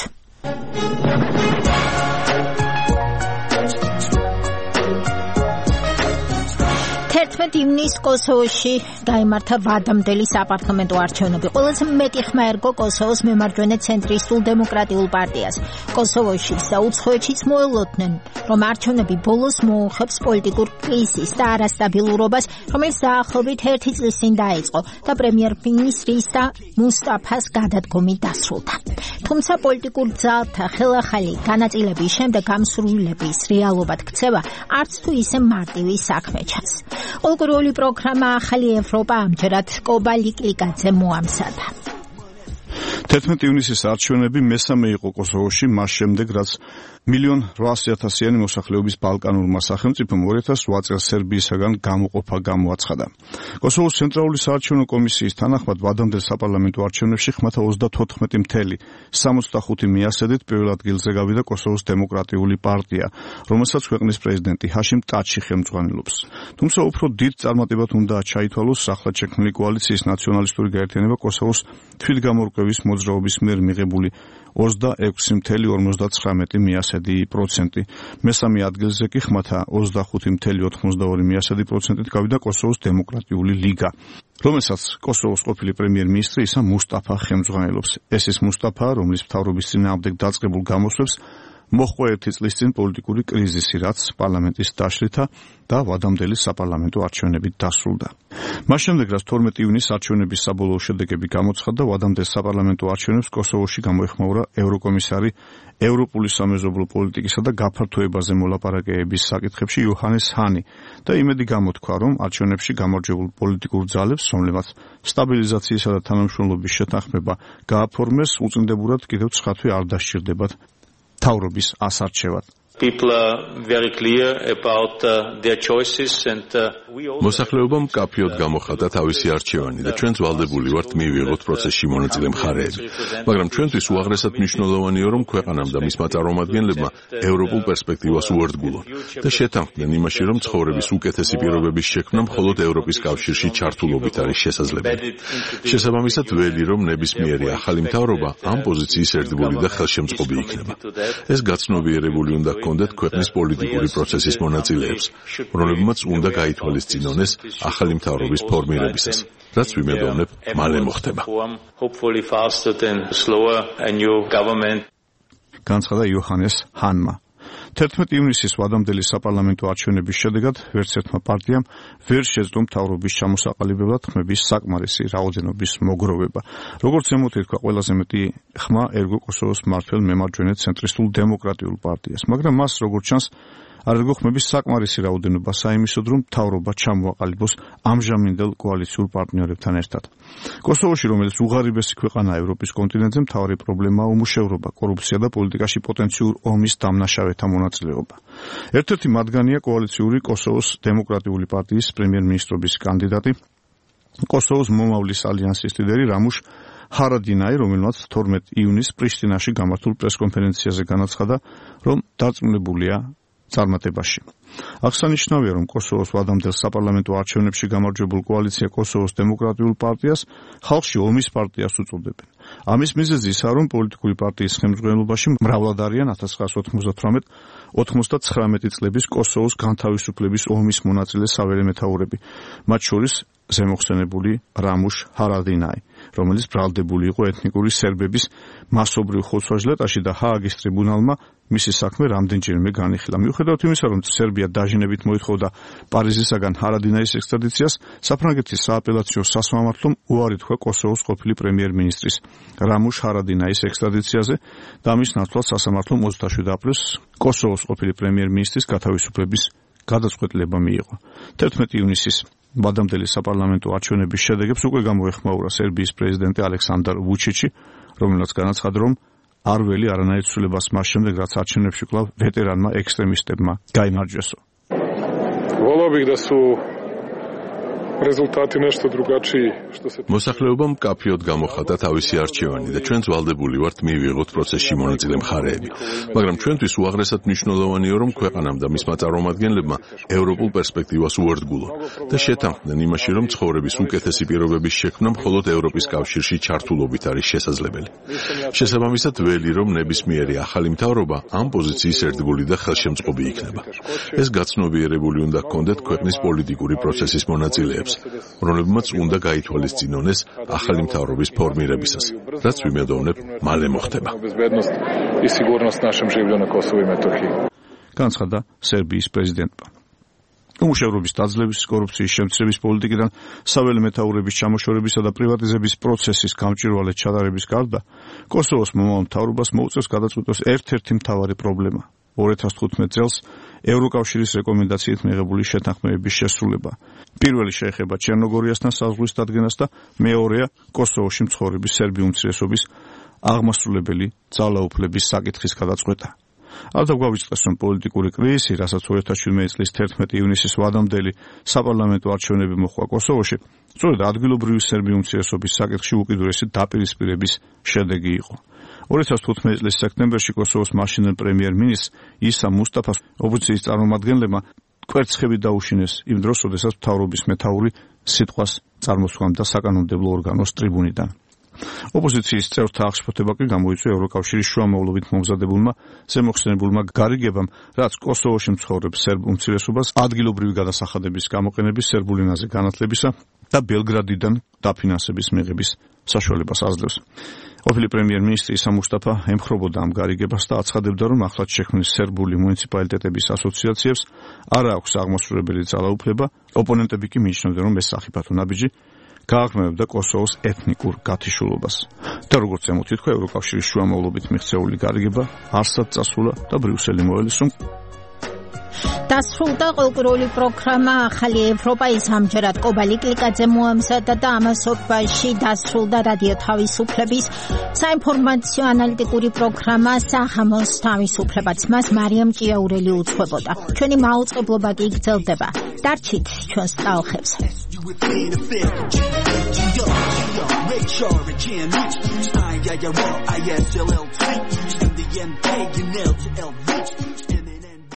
თერთმეტ ივნისს კოსოვოში გაიმართა ვადამდელი საპარლამენტო არჩევნები. ყველაზე მეტი ხმა ერგო კოსოვოს მემარჯვენე ცენტრისტულ დემოკრატიულ პარტიას. კოსოვოშიც და უცხოეთშიც მოელოდნენ, რომ არჩევნები ბოლოს მოუხებს პოლიტიკურ კრიზისს და არასტაბილურობას, რომელიც დაახლოებით ერთი წლის წინ დაიწყო და პრემიერ-მინისტრის და მუსტაფას გადადგომით დასრულდა. თუმცა პოლიტიკურ ძალთა ხელახალი განაწილების შემდეგ გამსრულების რეალობად ქცევა არც თუ ისე მარტივი საქმე ჩანს. ყოველკვირეული პროგრამა ახალი ევროპა ამჯერად კობალი კლიკაძე მოამზადა. თერთმეტი ივნისის არჩევნები მესამე იყო კოსოვოში, მას შემდეგ რაც მილიონ რვაასი ათასიანი მოსახლეობის ბალკანურმა სახელმწიფომ ორი ათას ოთხ წელს სერბიისაგან გამოყოფა გამოაცხადა. კოსოვოს ცენტრალური საარჩევნო კომისიის თანახმად ვადამდელ საპარლამენტო არჩევნებში ხმათა ოცდათოთხმეტი წუთი სამოცდახუთი მიასედით პირველ ადგილზე გავიდა კოსოვოს დემოკრატიული პარტია, რომელსაც ქვეყნის პრეზიდენტი ჰაშიმ ტაჩი ხელმძღვანელობს. თუმცა უფრო დიდ წარმატებად უნდა ჩაითვალოს ახლად შექმნილი კოალიციის ნაციონალისტური გაერთიანება კოსოვოს თვითგამორკვევის მოძრაობის მიერ მიღებული ოცდაექვსი virgulă ორმოცდაცხრამეტი პროცენტი. მესამე ადგილზე კი ხმათა ოცდახუთი virgulă ოთხმოცდაორი პროცენტით გავიდა კოსოვოს დემოკრატიული ლიგა, რომელსაც კოსოვოს ყოფილი პრემიერ-მინისტრი ისა მუსტაფა ხელმძღვანელობს. ეს ის მუსტაფა, რომლის მთავრობის წინააღმდეგ დაწყებულ გამოსვლებს მოჰყვა ერთი წლის წინ პოლიტიკური კრიზისი, რაც პარლამენტის დაშლითა და ვადამდელი საპარლამენტო არჩევნებით დასრულდა. მას შემდეგ, რაც თორმეტი ივნისის არჩევნების საბოლოო შედეგები გამოცხადდა, ვადამდელ საპარლამენტო არჩევნებს კოსოვოში გამოეხმაურა ევროკომისარი ევროპული სამეზობლო პოლიტიკისა და გაფართოებაზე მოლაპარაკებების საკითხებში იოჰანეს ჰანი და იმედი გამოთქვა, რომ არჩევნებში გამარჯვებულ პოლიტიკურ ძალებს, რომლებმაც სტაბილიზაციისა და თანამშრომლობის შეთანხმება გააფორმეს, უწინდებურად კიდევ ცხადვი არ დასჭირდებათ თავრობის ასარჩევად. მოსახლეობამ მკაფიოდ გამოხატა თავისი არჩევანი და ჩვენც ვალდებული ვართ მივიღოთ პროცესში მონაწილე მხარეები. მაგრამ ჩვენთვის უაღრესად მნიშვნელოვანია, რომ ქვეყანამ და მისმა წარმომადგენლებმა ევროპულ პერსპექტივას უერთგულონ და შეთანხმდნენ იმაში, რომ ცხოვრების უკეთესი პირობების შექმნა მხოლოდ ევროპის კავშირში ჩართულობით არის შესაძლებელი. შესაბამისად, ველი რომ ნებისმიერი ახალი მთავრობა ამ პოზიციის ერთგული და ხელშემწყობი იქნება. ეს გაცნობიერებული უნდა ჰქონდეთ ქვეყნის პოლიტიკური პროცესის მონაწილეებს, რომლებმაც უნდა გაითვალისწინონეს ახალი მთავრობის ფორმირებისას, რაც ვიმედოვნებ მალე მოხდება. განცხადა იოჰანეს ჰანმა. თერთმეტი ივნისის ვადამდელი საპარლამენტო არჩევნების შედეგად ვერც ერთმა პარტიამ ვერ შეძლო მთავრობის ჩამოსაყალიბებლად ხმების საკმარისი რაოდენობის მოგროვება. როგორც ემოთითქვა, ყველაზე მეტი ხმა ერგო კოსოვოს მმართველ მემარჯვენე ცენტრისტულ დემოკრატიულ პარტიას, მაგრამ მას როგორც ჩანს არ ერგო ხმების საკმარისი რაოდენობა საიმისოდ, რომ მთავრობა ჩამოაყალიბოს ამჟამინდელ კოალიციურ პარტნიორებთან ერთად. კოსოვოში, რომელიც უღარიბესი ქვეყანაა ევროპის კონტინენტზე, მთავარი პრობლემაა უმუშევრობა, კორუფცია და პოლიტიკაში პოტენციურ ომის დამნაშავეთა მონაწილეობა. ერთ-ერთი მათგანია კოალიციური კოსოვოს დემოკრატიული პარტიის პრემიერ-მინისტრობის კანდიდატი, კოსოვოს მომავლის ალიანსის ლიდერი რამუშ ჰარადინაი, რომელმაც თორმეტი ივნისს პრიშტინაში გამართულ პრესკონფერენციაზე განაცხადა, რომ დარწმუნებულია წარმატებაში. აღსანიშნავია, რომ კოსოვოს ვადამდელ საპარლამენტო არჩევნებში გამარჯვებულ კოალიცია კოსოვოს დემოკრატიულ პარტიას ხალხში ომის პარტიას უწოდებენ. ამის მიზეზი ისაა, რომ პოლიტიკური პარტიის ხელმძღვანელობაში მრავლად არიან ათას ცხრაასი ოთხმოცდათვრამეტი ოცდათხმეტი წლების კოსოვოს განთავისუფლების ომის მონაწილე საველე მეთაურები, მათ შორის ზემოხსენებული რამუშ ჰარადინაი, რომელიც ბრალდებული იყო ეთნიკური სერბების მასობრივ ხოცვა-ჟლეტაში და ჰააგის ტრიბუნალმა მისი საქმე რამდენჯერმე განიხილა. მიუხედავად იმისა, რომ სერბია დაჟინებით მოითხოვდა პარიზისაგან ჰარადინაის ექსტრადიციას, საფრანგეთის სააპელაციო სასამართლომ უარი თქვა კოსოვოს ყოფილი პრემიერ-მინისტრის რამუშ ჰარადინაის ექსტრადიციაზე და ამის ნაცვლად სასამართლომ ოცდაშვიდ აპრილს კოსოვოს ყოფილი პრემიერ-მინისტრის გათავისუფლების გადაწყვეტილება მიიღო. თერთმეტი ივნისის ვადამდელი საპარლამენტო არჩევნების შედეგებს უკვე გამოეხმაურა სერბიის პრეზიდენტი ალექსანდრ ვუჩიჩი, რომელმაც განაცხადა, რომ არ ველი არანაირ ცვლილებას მას შემდეგ, რაც არჩევნებში კვლავ ვეტერანმა ექსტრემისტებმა გაიმარჯვესო. Volio bih da su rezultati nešto drugačiji što se მოსახლეობამ მკაფიოდ გამოხატა თავისი არჩევანი და ჩვენც ვალდებული ვართ მივიღოთ პროცესში მონაწილე მხარეები. მაგრამ ჩვენთვის უაღრესად მნიშვნელოვანია, რომ ქვეყანამ და მისმა წარმომადგენლებმა ევროპულ პერსპექტივას უერთგულონ და შეთანხმდნენ იმაში, რომ ცხოვრების უკეთესი პირობების შექმნა მხოლოდ ევროპის კავშირში ჩართულობით არის შესაძლებელი. შესაბამისად, ველი რომ ნებისმიერი ახალი მთავრობა ამ პოზიციის ერთგული და ხელშემწყობი იქნება. ეს გაცნობიერებული უნდა ჰქონდეთ ქვეყნის პოლიტიკური პროცესის მონაწილეებს, რომლებმაც უნდა გაითვალისწინონეს ახალი მთავრობის ფორმირებისას, რაც ვიმედოვნებ მალე მოხდება. განცხადა სერბიის პრეზიდენტმა. უმუშევრობის დაძლევის, კორუფციის შემცირების პოლიტიკიდან საველე მეთაურების ჩამოშორებისა და პრივატიზების პროცესის გამჭვირვალე ჩატარების გარდა, კოსოვოს მომავალ მთავრობას მოუწევს გადაწყვეტოს ერთ-ერთი მთავარი პრობლემა. ორი ათას თხუთმეტ წელს ევროკავშირის რეკომენდაციით მიღებული შეთანხმებების შესრულება. პირველი შეეხება ჩერნოგორიასთან საზღვრის დადგენას და მეორეა კოსოვოში მცხოვრების სერბი უმცირესობის აღმასრულებელი ძალაუფლების საკითხის გადაწყვეტა. ალთა გვაუწყდეს, რომ პოლიტიკური კრიზისი, რასაც ორი ათას შვიდმეტი წლის თერთმეტი ივნისის ვადამდელი საპარლამენტო არჩევნები მოჰყვა კოსოვოში, სწორედ ადგილობრივი სერბი უმცირესობის საკითხში უკიდურესი დაპირისპირების შედეგი იყო. ორი ათას თხუთმეტი წლის სექტემბერში კოსოვოს მაშინდელ პრემიერ-მინისტრს ისა მუსტაფას ოპოზიციის წარმომადგენლებმა კვერცხები დაუშინეს იმ დროს, როდესაც მთავრობის მეთაური სიტყვას წარმოსვამდა საკანონმდებლო ორგანოს ტრიბუნიდან. ოპოზიციის წევრთა აღშფოთება კი გამოიწვია ევროკავშირის შუამავლობით მომზადებულმა ზემოხსენებულმა გარიგებამ, რაც კოსოვოში მცხოვრებ სერბ უმცირესობას ადგილობრივი გადასახადების გამოყენების სერბულ ენაზე განათლებისა და ბელგრადიდან დაფინანსების მიღების საშუალებას აძლევს. ყოფილი პრემიერ-მინისტრი ისა მუსტაფა ემხრობოდა ამ გარიგებას და აცხადებდა, რომ ახლად შექმნილ სერბული მუნიციპალიტეტების ასოციაციებს არ აქვს აღმასრულებელი ძალაუფლება, ოპონენტები კი მიიჩნევდნენ, რომ ეს სახიფათო ნაბიჯი გააღრმავებდა კოსოვოს ეთნიკურ გათიშულობას. და როგორც ემოთითქვა, ევროკავშირის შუამავლობით მიღწეული გარიგება არსად წასულა და ბრიუსელი მოელის, რომ დასრულდა ყოლკრული პროგრამა ახალი ევროპა ის ამჯერად კობალი კლიკაძე მოამზადა და ამასობაში დასრულდა რადიო თავისუფლების საინფორმაციო ანალიტიკური პროგრამა საღამოს თავისუფლებაც მას მარიამ ჭიაურელი უძღვებოდა. ჩვენი მაუწყებლობა კი გრძელდება. დარჩით ჩვენს ტალხებს. I S L L